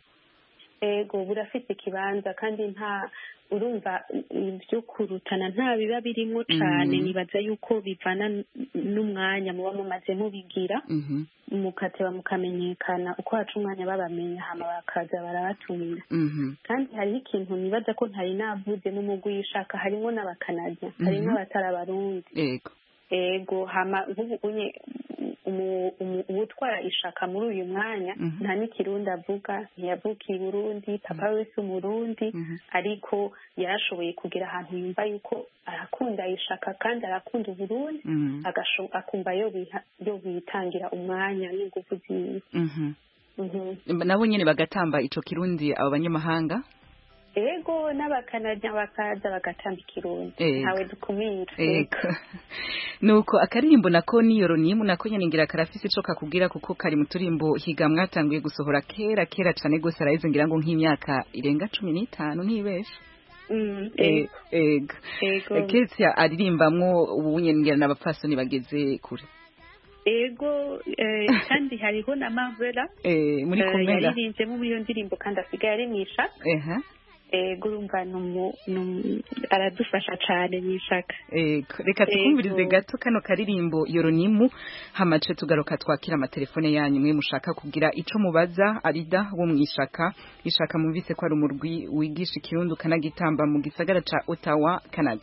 ego burafite ikibanza kandi nta urumva ibyo kurutana nta biba birimo cyane Mhm. nibaza yuko bivana n- n'umwanya muba mumaze mubigira mhm mukateba mukamenyekana uko haca umwanya babamenya hama bakaza barabatumira mhm kandi hariho ikintu nibaza ko ntari navuze mu mugwi yishaka harimo n'abakanadiya harimo Mhm. abatari abarundi yego ego hama nk'ubu unye uwutwara ishaka muri uyu mwanya nta n'ikirundi avuga ntiyavukiye i Burundi papa wese umurundi ariko yarashoboye kugira ahantu yumva yuko arakunda ishaka kandi arakunda Uburundi akumva yo bitangira umwanya n'ingufu ziwe nabo nyene bagatamba ico kirundi abo banyamahanga ego n'abakanadya bakaza bagatamba ikirundi ntawe dukumira ego nuko akaririmbo nako niyoronimu nako nyene ngira karafise ico kakubwira kuko kari mu turimbo higa mwatanguye gusohora kera kera cane gose araheze ngira ngo nk'imyaka irenga cumi n'itanu ntibeshe ego ego Ketia aririmbamwo ubu nyene ngira n'abapfasoni bageze kure ego kandi hariho na Mavera muri kumera yaririnzemo muri iyo ndirimbo kandi asigaye ari mwisha eha ego urumva aradufasha cyane mwishaka ego reka tukumvirize gato kano karirimbo yoronimu hamace tugaruka twakira amatelefone yanyu mwe mushaka kugira ico mubaza Arida wo mwishaka ishaka mumvise ko ari umurwi wigisha ikirundi kanagitamba mu gisagara ca Ottawa Canada.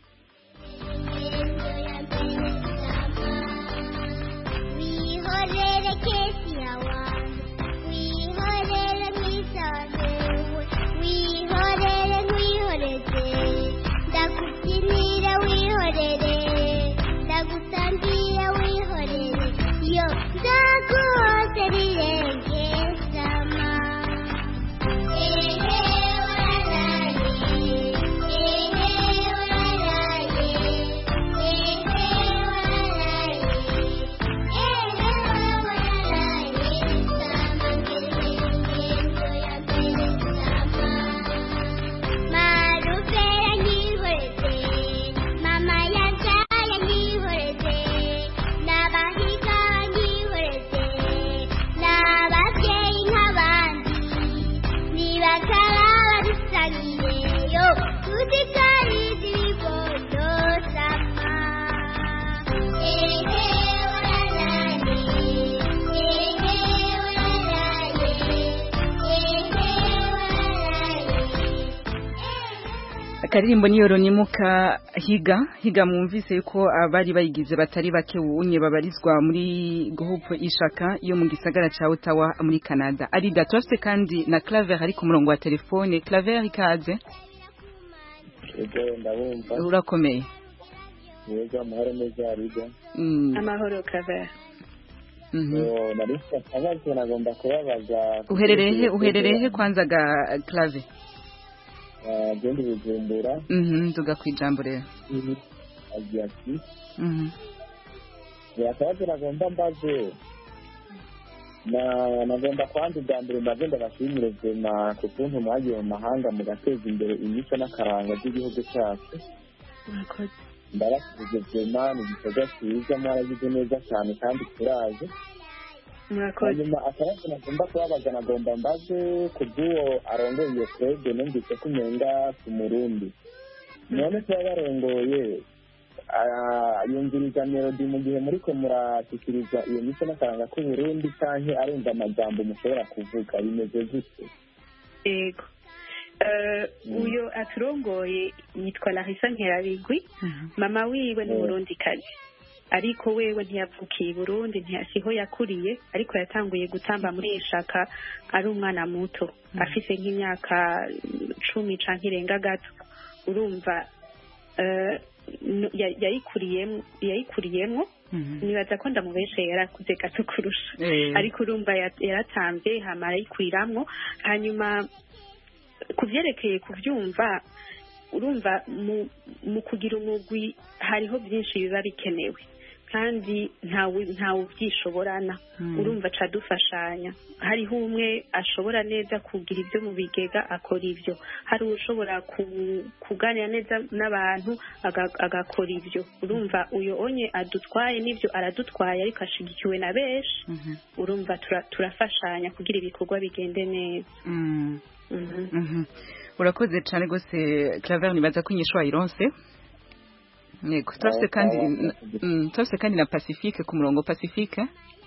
Karirimbo niyoronimu ka higa higa mwumvise yuko abari bayigize batari bake unye babarizwa muri groupe ishaka yo mu gisagara ca Ottawa muri Canada. Arida twafite kandi na Claver ari ku murongo wa telefone. Claver ikaze ego ndabumva urakomeye yego amahoro neza Arida amahoro Claver yo narifite abazo nagomba kubabaza uherereye uherereye kwanza ga Claver agenda bijumbura mhm tuga kwijambo rero agiati mhm yataje nagomba mbaze na nagomba kwandi bwambere mbagenda bashimire zema ku kuntu mwagiye mu mahanga mu gateza imbere imico n'akaranga by'igihugu cyacu ndabashije zema ni gikorwa cyiza mwaragize neza cyane kandi turaje hanyuma akabazo nagomba kubabaza nagomba mbaze ku bw'uwo arongoye iyo twebwe numvise ko umenga ku Murundi none kuba yarongoye yumviriza melodi mu gihe muriko murashikiriza iyo mico n'akaranga k'u Burundi canke arumva amajambo mushobora kuvuga bimeze gute ego uyo aturongoye yitwa Larissa Nkerabigwi mama wiwe ni Murundikazi ariko wewe ntiyavukiye i Burundi ntiyasiho yakuriye ariko yatanguye gutamba muri ishaka ari umwana muto afise nk'imyaka cumi canke irenga gato urumva yayikuriyemo yayikuriyemo nibaza ko ndamubeshe yarakuze gato kurusha ariko urumva yaratambye hama arayikuriramwo hanyuma kuvyerekeye kuvyumva urumva mu kugira umugwi hariho byinshi biba bikenewe kandi ntawe ntawe ubyishoborana urumva ca dufashanya hariho umwe ashobora neza kugira ibyo mu bigega akora ibyo hari ushobora kuganira neza n'abantu agakora ibyo urumva uyo onye adutwaye n'ibyo aradutwaye ariko ashigikiwe na benshi urumva turafashanya kugira ibikorwa bigende neza urakoze cyane gose Claver nibaza ko inyisho wayironse yego twase kandi twase kandi na Pacifique ku murongo Pacifique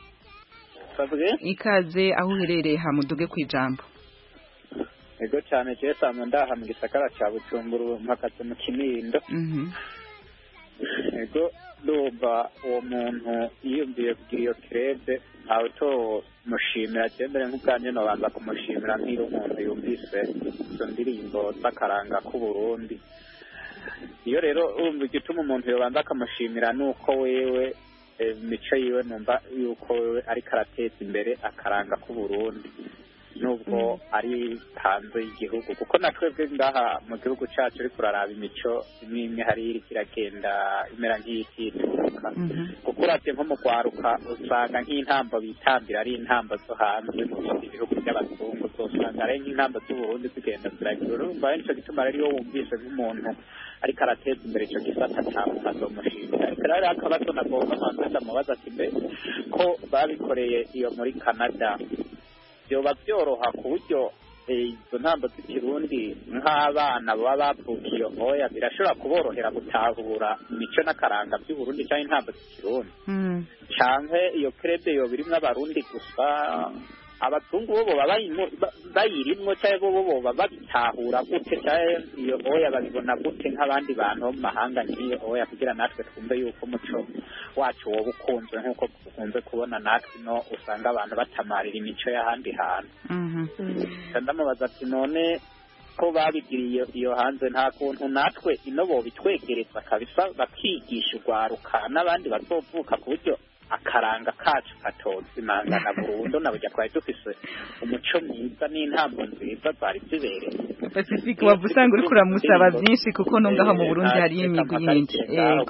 ikaze aho uherereye hamuduge kwijambo yego cyane cyese ndaha mu gisagara cya Bujumbura mpakaze mu Kinindo ego ndumva uwo muntu yiyumviye kugira iyo kerede ntawe utomushimira cyembere nk'ubwanjye nobanza kumushimira nk'iyo umuntu yumvise izo ndirimbo z'akaranga k'uburundi. Iyo rero urumva igituma umuntu yobanza akamushimira ni uko wewe imico yiwe numva yuko wewe ariko arateza imbere akaranga k'uburundi nubwo ari hanze y'igihugu, kuko na twebwe ngaha mu gihugu cyacu ariko uraraba imico imwe imwe hari iri kiragenda imera nk'iyikituruka, kuko uravye nko mu kwaruka usanga nk'intambo bitambira ari intambo zo hanze mu bindi bihugu by'abazungu, uzosanga ari nk'intambo z'uburundi zigenda ziragira. Urumva nico gituma rero iyo wumvise nk'umuntu ariko arateza imbere ico gisata ca muntu azomushimira. Ariko rero akabazo nagomba manze ndamubaza ati mbe ko babikoreye iyo muri Canada byoba byoroha ku buryo izo ntambo z'ikirundi nk'abana baba bavukiye oya birashobora kuborohera gutahura imico n'akaranga by'uburundi cyangwa intambo z'ikirundi canke iyo krede yo birimwo abarundi gusa abazungu bo baba bayirimwo cyangwa bo boba babitahura gute cyangwa iyo oya babibona gute nk'abandi bantu bo mu mahanga nk'iyo oya kugira natwe twumve yuko umuco wacu woba ukunzwe nk'uko dukunze kubona natwe no usanga abantu batamarira imico y'ahandi hantu. ndamubaza ati none ko babigiriye iyo hanze nta kuntu natwe ino bobitwegereza kabisa bakigisha urwaruka n'abandi bazovuka ku buryo akaranga kacu katozimangana burundu na burya twari dufise umuco mwiza n'intambo nziza zari zibereye. Pacifique wavu usanga uri kuramusaba byinshi kuko no ngaho mu Burundi hari imigwi yindi.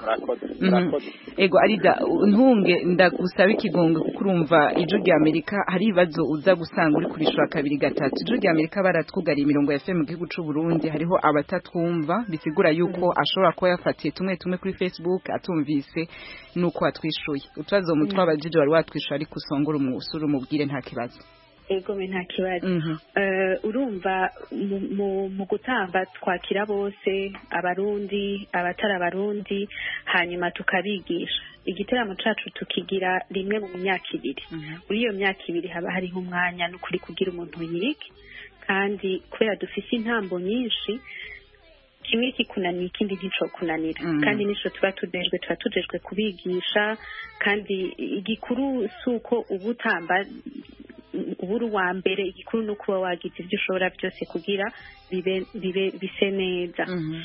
Ego Arida ntunge ndagusaba ikigongo kuko urumva ijwi rya Amerika hari ibibazo uza gusanga uri kurishura kabiri gatatu. Ijwi rya Amerika baratwugariye imirongo ya F M mu gihugu c'u Burundi, hariho abatatwumva bisigura yuko ashobora kuba yafatiye tumwe tumwe kuri Facebook atumvise nuko atwishuye. Utwazo mutwa abajije wari watwishuye ariko usongora umusuru umubwire nta kibazo. Ego me nta kibazo. Uh, urumva mu gutamba twakira bose abarundi abatari abarundi hanyuma tukabigisha. Igiteramo cacu tukigira rimwe mu myaka ibiri. Muri iyo myaka ibiri haba hari umwanya n'ukuri kugira umuntu yirike, kandi kubera dufise intambo nyinshi kimwe kikunaniye ikindi ntico kunanira, kandi nico tuba tudejwe tuba tujejwe kubigisha. Kandi igikuru suko ubutamba uburu wa mbere, igikuru no kuba wagize ibyo ushobora byose kugira bibe bibe bise neza.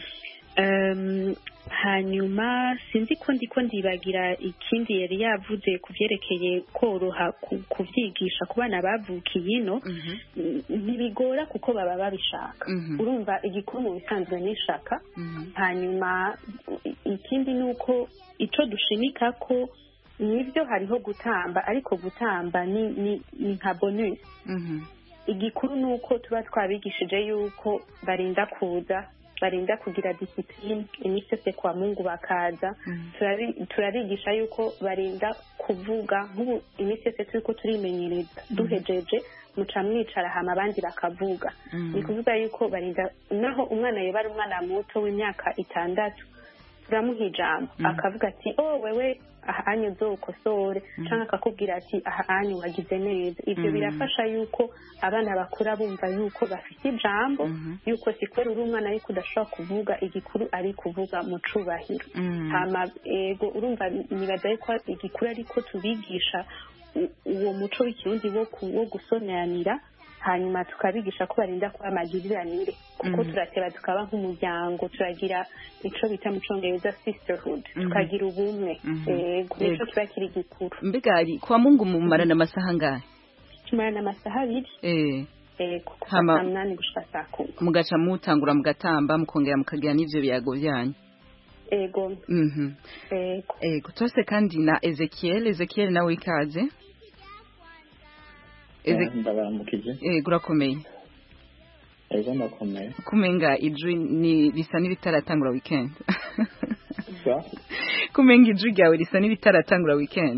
Um, hanyuma sinzi ko ndiko ndibagira ikindi yari yavuze kuvyerekeye koroha kuvyigisha ku bana bavukiye ino. Ntibigora kuko baba babishaka. Urumva igikuru mu bisanzwe nishaka. Hanyuma ikindi nuko ico dushimika ko nivyo hariho gutamba, ariko gutamba ni ni, ni nka bonus. Igikuru nuko tuba twabigishije yuko barinda kuza, barinda kugira discipline, imitse se kwa Mungu bakaza. Turabigisha yuko barinda kuvuga, nk'ubu imitse se turiko turimenyereza duhejeje muca mwicara hama abandi bakavuga. Ni kuvuga yuko barinda, naho umwana yebara umwana muto w'imyaka itandatu turamuha ijambo akavuga ati oh wewe aha anyu uzokosore, canke akakubwira ati aha anyu wagize neza. Ivyo birafasha yuko abana bakura bumva yuko bafite ijambo, yuko sikwera uri umwana ariko udashobora kuvuga, igikuru ari kuvuga mu cubahiro. Hama ego urumva nibaza yuko igikuru ariko tubigisha uwo muco w'ikirundi wo gusoneranira, hanyuma tukabigisha ko barinda kuba amagiriranire, kuko turateba tukaba nk'umuryango, turagira ico bita mu Congereza sisterhood, tukagira ubumwe. Ego nico kiba kiri gikuru. Mbega ari kwa Mungu mumarana amasaha ngahe? Tumarana amasaha abiri. Eh ego hama nani gushika saa kumi mugaca mutangura mugatamba mukongera mukagira n'ivyo biyago byanyu. Ego. Mhm. Ego. Ego twese kandi na Ezekiel. Ezekiel nawe ikaze. Ndabaramukije. Eh gurakomeye. Ego ndakomeye. Kumenga ijwi ni risa n'ibitaratangura weekend. Sa? Kumenga ijwi ryawe risa n'ibitaratangura weekend.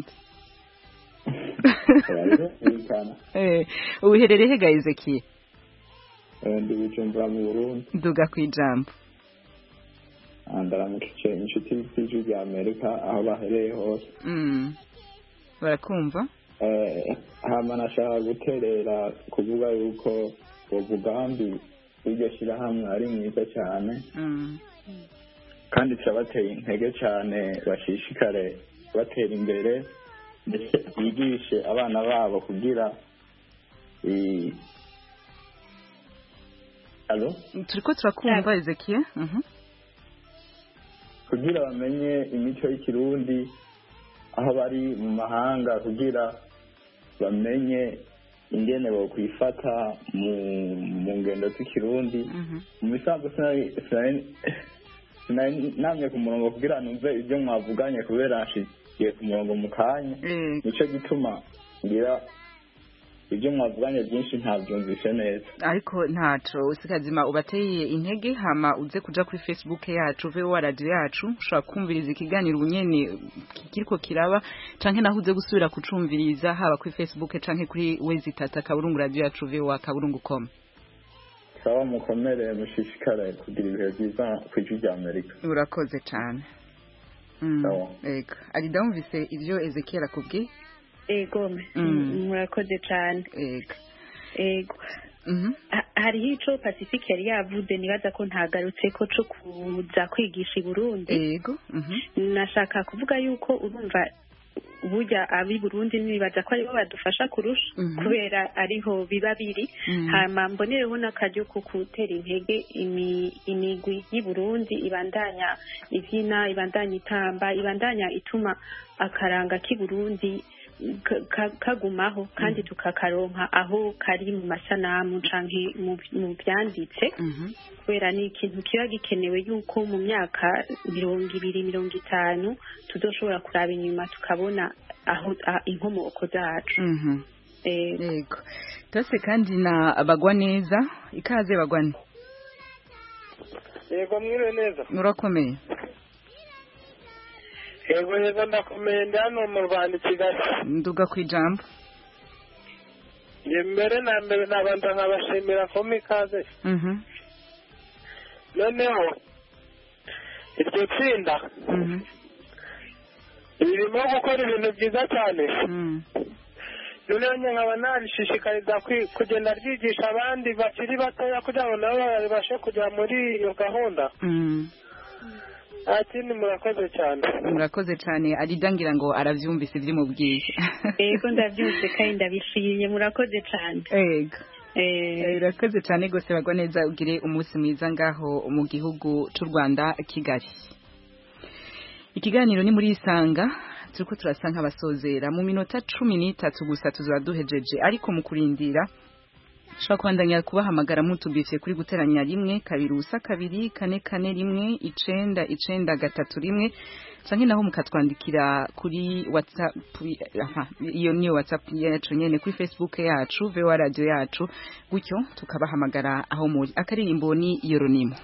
Eh uherereye he ga Ezekiel? Eh ndi Bujumbura mu Burundi. Nduga kwijambo. Ndaramukije inshuti z'ijwi rya Amerika aho bahereye hose. Mm. Barakumva? Eh hama nashaka guterera kuvuga yuko ubugambi iryo shirahamwe ari mwiza cyane. Mm. kandi turabateye intege cyane bashishikare batera imbere ndetse bigishe abana babo kugira alo turiko turakumva Ezekiel kugira bamenye imico y'ikirundi aho bari mu mahanga kugira bamenye ingene bo kwifata mu mu ngendo z'ikirundi mu bisanzwe namwe ku murongo kugira numve ibyo mwavuganye kubera nshigiye ku murongo mu kanya nicyo gituma ngira ibyo mwavuganye byinshi ntabyumvishe neza ariko ntaco usikazima ubateye intege hama uze kuja kuri Facebook yacu V O A radio yacu ushobora kumviriza ikiganiro ubunyene kiriko kiraba canke naho uze gusubira kucumviriza haba kuri Facebook canke kuri wezitata kaburungu radio yacu V O A kaburungu com. sawa mukomere mushishikare kugira ibihe byiza ku ijwi rya Amerika. Urakoze cyane. sawa ego ari ndumvise ivyo Ezekiel akubwiye. Ego murakoze cyane. Ego ego hariho ico Pacifique yari yavuze nibaza ko ntagarutse ko cyo kuza kwigisha i Burundi. Ego nashaka kuvuga yuko urumva burya abi Burundi nibaza ko aribo badufasha kurusha kubera ariho biba biri hama mbonereho n'akaryo ko kutera intege imigwi y'i Burundi ibandanya ivyina ibandanya itamba ibandanya ituma akaranga k'i Burundi kagumaho kandi tukakaronka aho kari mu masanamu canke mu byanditse kubera ni ikintu kiba gikenewe yuko mu myaka mirongo ibiri mirongo itanu tuzoshobora kuraba inyuma tukabona aho inkomoko zacu. Yego tose kandi na bagwa neza ikaze bagwane. Yego mwire neza murakomeye. Yego yego ndakomeye ndi hano mu Rwanda Kigali. Nduga kwijambo. Nge mbere na mbere nabanza nkabashimira ko mikaze. Mhm. Noneho iryo tsinda Mhm. irimo gukora ibintu byiza cyane. Mhm. Noneho nkaba narishishikariza kugenda ryigisha abandi bakiri batoya kugira ngo nabo babashe kujya muri iyo gahunda. Mhm. Ati ni murakoze cyane. Murakoze cyane aridangira ngo aravyumvise ivyo mubwiye. Ego ndavyumvise kandi ndabishimiye murakoze cyane. Ego. Eh urakoze cyane gose bagwa neza ugire umunsi mwiza ngaho mu gihugu cy'u Rwanda Kigali. Ikiganiro ni muri Isanga turiko turasanga abasozera mu minota cumi n'itatu gusa tuzaduhejeje ariko mu kurindira shaka kwandanya kubahamagara mutubise kuri guteranya rimwe kabiri ubusa kabiri kane kane rimwe icenda icenda gatatu rimwe canke naho mukatwandikira kuri WhatsApp aha iyo niyo WhatsApp yacu nyene kuri Facebook yacu V O A radio yacu gutyo tukabahamagara aho muri akaririmbo ni Yoronimo.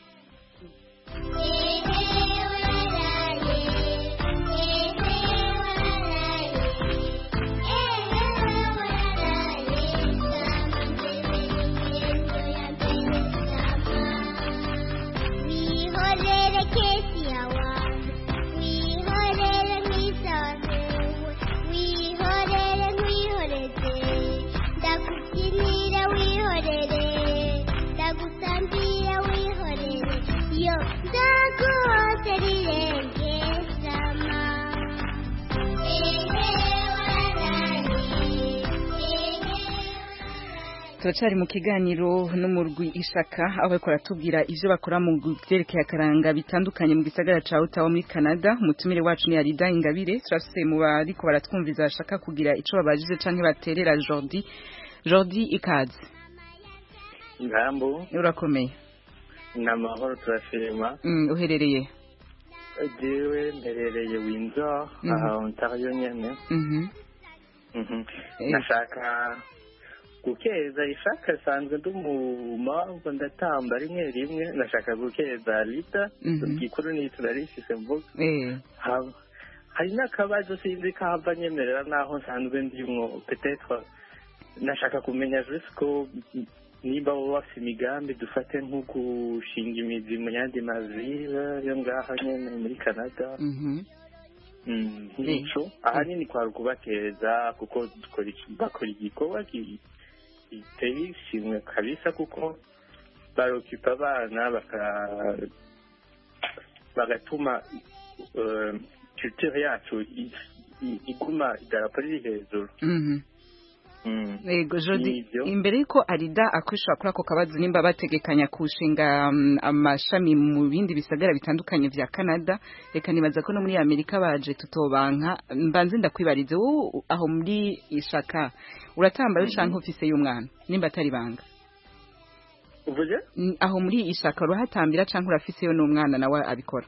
Turacari mu kiganiro n'umurwi Ishaka aho bariko baratubwira ivyo bakora mu byerekeye akaranga bitandukanye mu gisagara ca Ottawa muri Canada. Umutumire wacu ni Arida Ingabire turafise mu bariko baratwumviza bashaka kugira ico babajije canke baterera Jordi. Jordi ikaze. Ngambo urakomeye. Namahoro turashima. Mm uherereye. Jewe mberereye Windsor aha Ontario nyene. Mhm. Mhm. Nashaka gukeza Ishaka sanzwe ndumuma ngo ndatamba rimwe rimwe nashaka gukeza Lita igikuru ni turarishise mvuga eh hari nakabazo sinzi kava nyemerera naho nsanzwe ndimwo peut-être nashaka kumenya jusqu'o niba wafite imigambi dufate nko gushinga imizi mu yandi mazira yo ngaha nyene muri Canada. Mhm. Mm nico ahanini kwa rukubakeza kuko dukora bakora igikorwa iteye ishimwe kabisa kuko barokipa abana baka bagatuma culture yacu iguma idarapo riri hejuru. Ego Jody, imbere yuko Arida akwishura kuri ako kabazo nimba bategekanya kushinga um, amashami mu bindi bisagara bitandukanye vya Canada, reka nibaza ko no muri Amerika baje tutobanka. Mbanze ndakwibarize wowe aho muri Ishaka uratambaye mm -hmm. canke ufise y'umwana nimba atari banga uvuze aho muri Ishaka uruhatambira canke urafise yo n'umwana nawe abikora?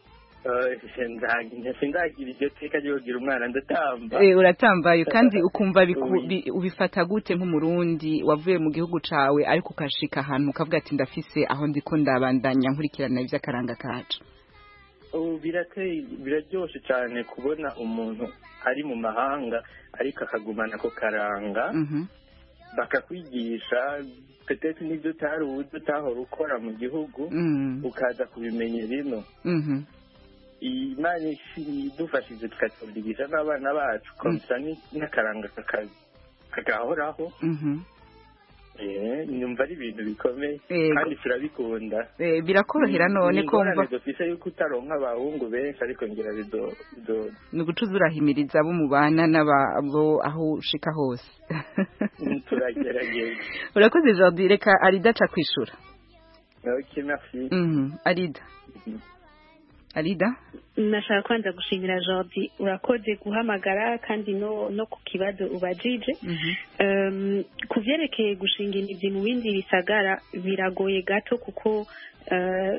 sindagira iryo teka ryo kugira umwana ndatamba. Eh uratambaye kandi ukumva ubifata gute nk'umurundi wavuye mu gihugu cawe ariko ukashika ahantu ukavuga ati ndafise aho ndiko ndabandanya nkurikirana ivy'akaranga kacu? Oh birateye biraryoshe cyane kubona umuntu ari mu mahanga ariko akagumana ko karanga mm-hmm. bakakwigisha petete n'ibyo utari uzi utahora ukora mu gihugu mm-hmm. ukaza kubimenya bino mm-hmm. Imana idufashije tukatubyigisha n'abana bacu komsa n'akaranga kagahoraho eh nyumva ari ibintu bikomeye kandi turabikunda eh birakorohera none ko mva dufise yuko utaronka abahungu benshi ariko ngira bido nugucuza urahimiriza abo mubana n'abo aho ushika hose turagerageza. Urakoze Jordi, reka Arida aca kwishura. Okay, merci. Mhm Arida Alida nashaka kwanza gushimira Jordi, urakoze guhamagara kandi no no ku kibazo ubajije. mm -hmm. um, kuvyerekeye gushinga imizi mu bindi bisagara biragoye gato kuko uh,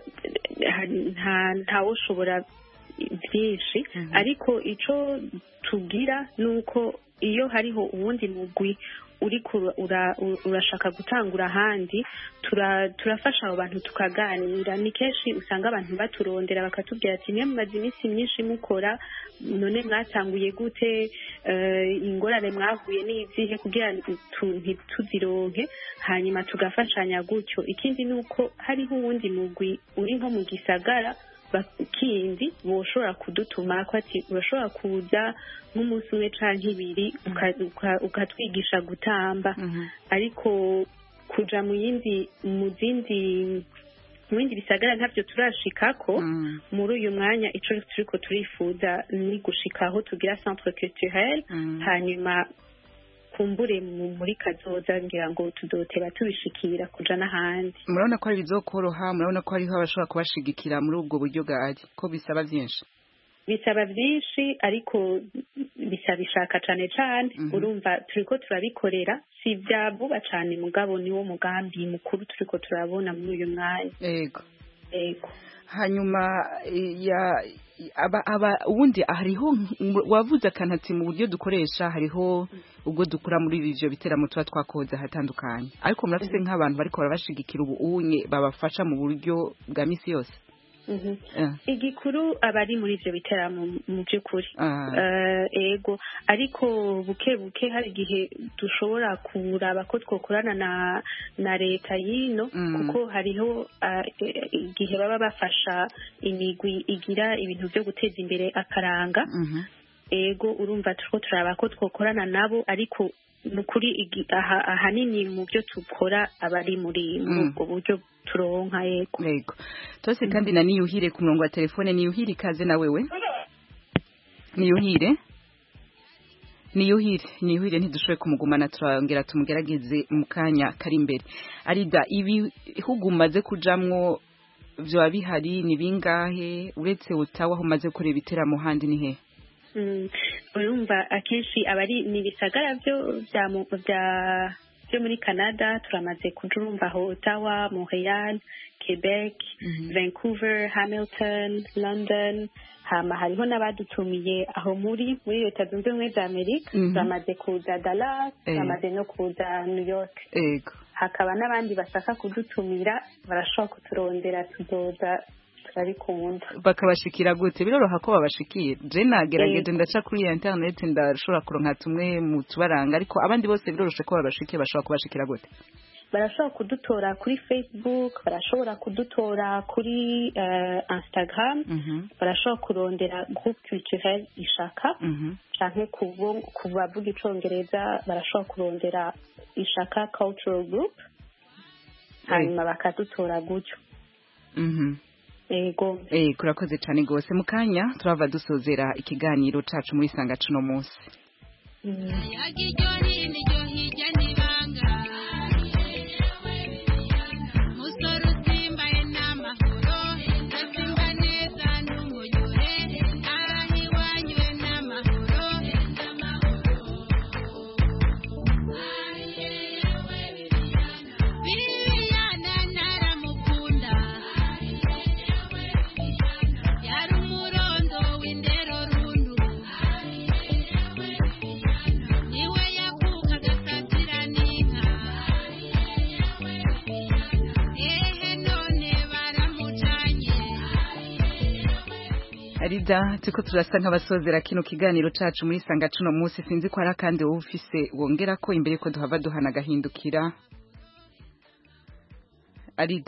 nta nta ushobora byinshi mm -hmm. ariko ico tugira nuko iyo hariho ubundi mugwi uri urashaka gutangura handi turafasha abo bantu tukaganira. Ni kenshi usanga abantu baturondera bakatubwira ati mwe mumaze iminsi myinshi mukora none mwatanguye gute, ingorane mwahuye n'izihe kugira ntituzironke, hanyuma tugafashanya gutyo. Ikindi nuko hariho uwundi mugwi uri nko mu gisagara kindi boshobora kudutuma ko ati urashobora kuza nk'umunsi umwe canke ibiri ukatwigisha gutamba. mm -hmm. ariko kuja mu yindi mu zindi mu bindi bisagara ntavyo turashikako. mm. muri uyu mwanya ico turiko turifuza ni gushikaho tugira centre culturel. mm. hanyuma kumbure muri kazoza ngira ngo tudoteba tubishikira kuja n'ahandi. Murabona ko ari bizokoroha? Murabona ko hariho abashobora kubashigikira muri ubwo buryo bwari ko bisaba vyinshi? Bisaba vyinshi ariko bisaba ishaka cane cane. mm -hmm. urumva turiko turabikorera si vya vuba cane mugabo niwo mugambi mukuru turiko turabona muri uyu mwanya. Yego yego. Hanyuma ya aba aba ubundi hariho wavuze akanati mu buryo dukoresha hariho ubwo dukura muri ivyo biteramo tuba twakoze hatandukanye, ariko murafise nk'abantu bariko barabashigikira ubu unye babafasha mu buryo bwa misi yose? Mhm. Yeah. Igikuru abari muri ivyo biteramo mu byukuri. Uh, ego ariko buke buke hari gihe dushobora kuraba ko twokorana na na leta yino. mm. kuko hariho igihe uh, baba bafasha imigwi igira ibintu byo guteza imbere akaranga. mm -hmm. Ego urumva turiko turaba ko twokorana nabo, ariko nukuri ahanini mu byo tukora abari muri ubwo buryo turonka. Yego yego tose. kandi na Niyuhire ku murongo wa telefone. Niyuhire ikaze na wewe. Niyuhire Niyuhire Niyuhire ntidushoboye kumugumana, turongera tumugerageze mu kanya kari imbere. Arida, ibi hugumaze kujamwo vyo bihari ni bingahe uretse utawa aho maze gukora ibiteramo handi ni he? Mm, urumva akenshi abari ni bisagara byo bya bya byo muri Canada turamaze kujurumva aho Ottawa, Montreal, Quebec, mm -hmm. Vancouver, Hamilton, London. Hama hariho n'abadutumiye aho muri muri Leta Zunze Ubumwe za Amerika. mm -hmm. Turamaze kuza Dallas, turamaze no kuza New York. Ego. Hakaba n'abandi bashaka kudutumira barashobora kuturondera tuzoza turabikunda. Bakabashikira gute? Biroroha ko babashikira? Je nagerageje ndaca kuri internet ndashobora kuronka tumwe mu tubaranga, ariko abandi bose biroroshe ko babashikira. Bashobora kubashikira gute? Barashobora kudutora kuri Facebook, barashobora kudutora kuri uh, Instagram. mm -hmm. Barashobora kurondera groupe culturel Ishaka. mm -hmm. canke kubo kubavuga icongereza barashobora kurondera Ishaka cultural group, hanyuma bakadutora gutyo. mhm ego eh kurakoze cyane gose mukanya turava dusozera ikiganiro cacu muri sanga cuno munsi Arida tuko turasa nk'abasozera kino kiganiro cacu muri sanga cuno munsi sinzi ko ara kandi wowe ufise wongera ko imbere ko duhava duhana gahindukira Arida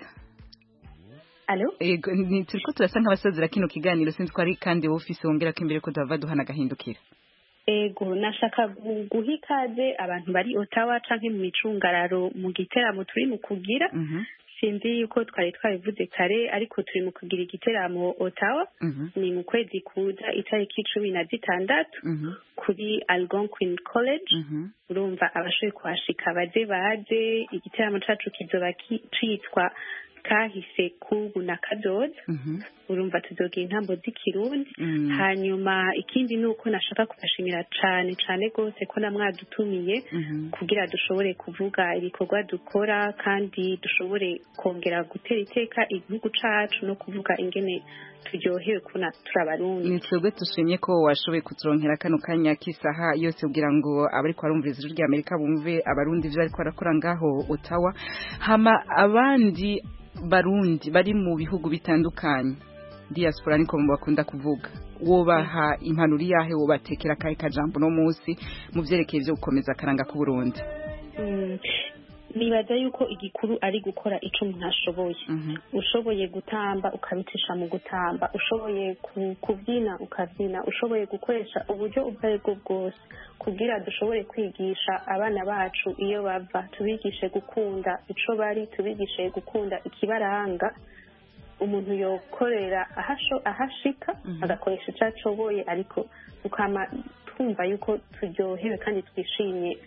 Allo Ego ni tuko turasa nk'abasozera kino kiganiro sinzi ko ari kandi wowe ufise wongera ko imbere ko duhava duhana gahindukira Ego nashaka guha ikaze abantu bari Ottawa canke mu micungararo mu giteramo turi mu kugira mm -hmm. Sinzi yuko twari twabivuze kare ariko turi mu kugira igiteramo Ottawa mm -hmm. ni mu kwezi kuza itariki cumi na zitandatu mm -hmm. kuri Algonquin College mm -hmm. urumva abashoboye kuhashika baze baze igiteramo cacu kizoba citwa kahise kubu na kadoza mm -hmm. urumva tuzogira intambo z'ikirundi mm -hmm. hanyuma ikindi nuko nashaka kubashimira cane cane gose ko namwadutumiye mm -hmm. kugira dushobore kuvuga ibikorwa dukora kandi dushobore kongera gutera iteka igihugu cacu no kuvuga ingene turyohewe kuna turabarundi ni twebwe tushimye ko washoboye kuturonkera kano kanya kisaha yose kugira ngo abari kwa rumviriza ijwi rya Amerika bumve abarundi ivyo ariko arakora ngaho Ottawa hama abandi barundi bari mu bihugu bitandukanye diaspora niko bakunda kuvuga wobaha impanuro yahe wobatekera kahe kajambo no munsi mu vyerekeye byo gukomeza karanga ku Burundi mm. nibaza yuko igikuru ari gukora ico umuntu ashoboye mm -hmm. ushoboye gutamba ukabicisha mu gutamba ushoboye kuvyina ukavyina ushoboye gukoresha uburyo ubwo bwo bwose kugira dushobore kwigisha abana bacu iyo bava tubigishe gukunda ico bari tubigishe gukunda ikibaranga umuntu yokorera ahasho ahashika mm -hmm. agakoresha icacoboye ariko tukama twumva yuko turyohewe kandi twishimye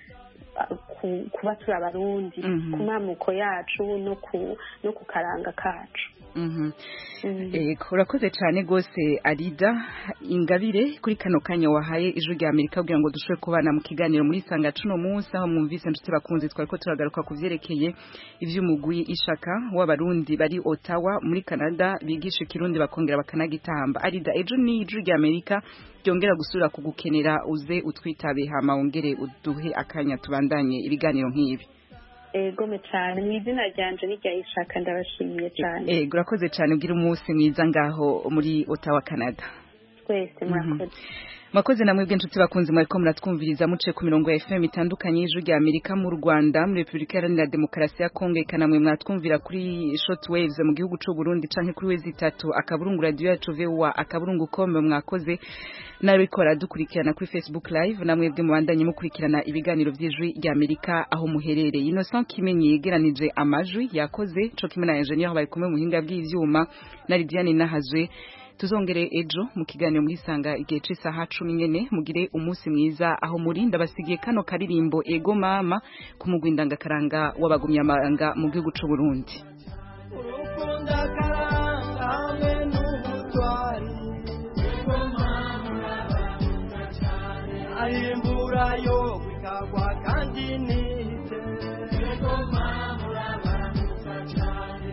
kuba turi abarundi mm -hmm. ku mamuko yacu no ku no kukaranga kacu mhm mm eh urakoze cyane gose Arida Ingabire kuri kano kanya wahaye ijwi rya Amerika kugira ngo dushobore kubana mu kiganiro muri sanga cuno munsi aho mwumvise nshuti bakunze twariko turagaruka kuvyerekeye ivy'umugwi ishaka w'abarundi bari Ottawa muri Canada bigisha kirundi bakongera bakanagitamba Arida ejo ni ijwi rya Amerika byongera gusura kugukenera uze utwitabe hama wongere uduhe akanya tubandanye ibiganiro nk'ibi Ego me cyane mu izina ryanje n'irya ishaka ndabashimiye cyane Ego urakoze cyane ugira umunsi mwiza ngaho muri Ottawa Canada twese murakoze Makoze namwe bw'inshuti bakunze mwariko muratwumviriza muce ku mirongo ya F M itandukanye y'ijwi rya Amerika mu Rwanda muri Republika Iharanira Demokarasi ya Kongo kanamwe mwatwumvira kuri shortwaves mu gihugu c'u Burundi canke kuri wezi itatu akaburungu radio yacu V O A akaburungu com mwakoze narikora dukurikirana kuri Facebook live namwe bwe mubandanye mukurikirana ibiganiro by'ijwi rya Amerika aho muherereye Innocent Kimenyi yegeranije amajwi yakoze co kimwe na engineer bari kumwe mu hinga bw'ivyuma na Lidiane Nahazwe tuzongere ejo mu kiganiro muri sanga igihe c'isaha cumi nyene mugire umunsi mwiza aho murinda basigiye kano karirimbo ego mama kumugwindanga karanga wabagumya amanga mu gihugu c'u Burundi urukunda karanga hamwe n'ubutwari ego mama cyane ahimbura yo bikagwa kandi nite ego mama urabaruka cyane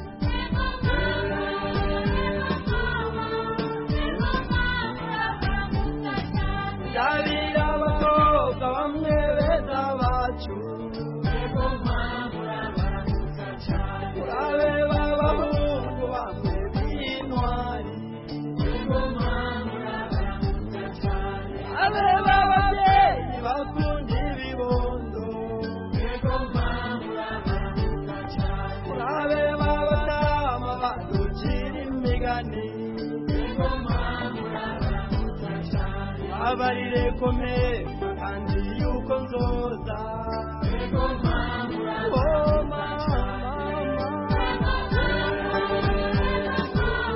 Yabira abakobwa bamwe beza bacu ego mama urabaruka cyane urabe b'abahungu bamwe b'intwari ego mama urabaruka cyane abe b'ababyeyi bakunda ibibondo ego mama urabaruka cyane urabe b'abatama baducira imigani ego mama urabaruka cyane abarire kome kandi yuko nzoza ego mama oh mama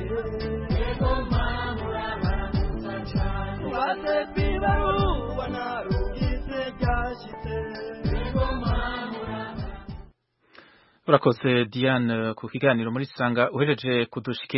Ego mamura cyane ubaze bibaruwa narugize byashitse Ego mamura. Urakoze Diane ku kiganiro muri Sanga uhereje kudushikira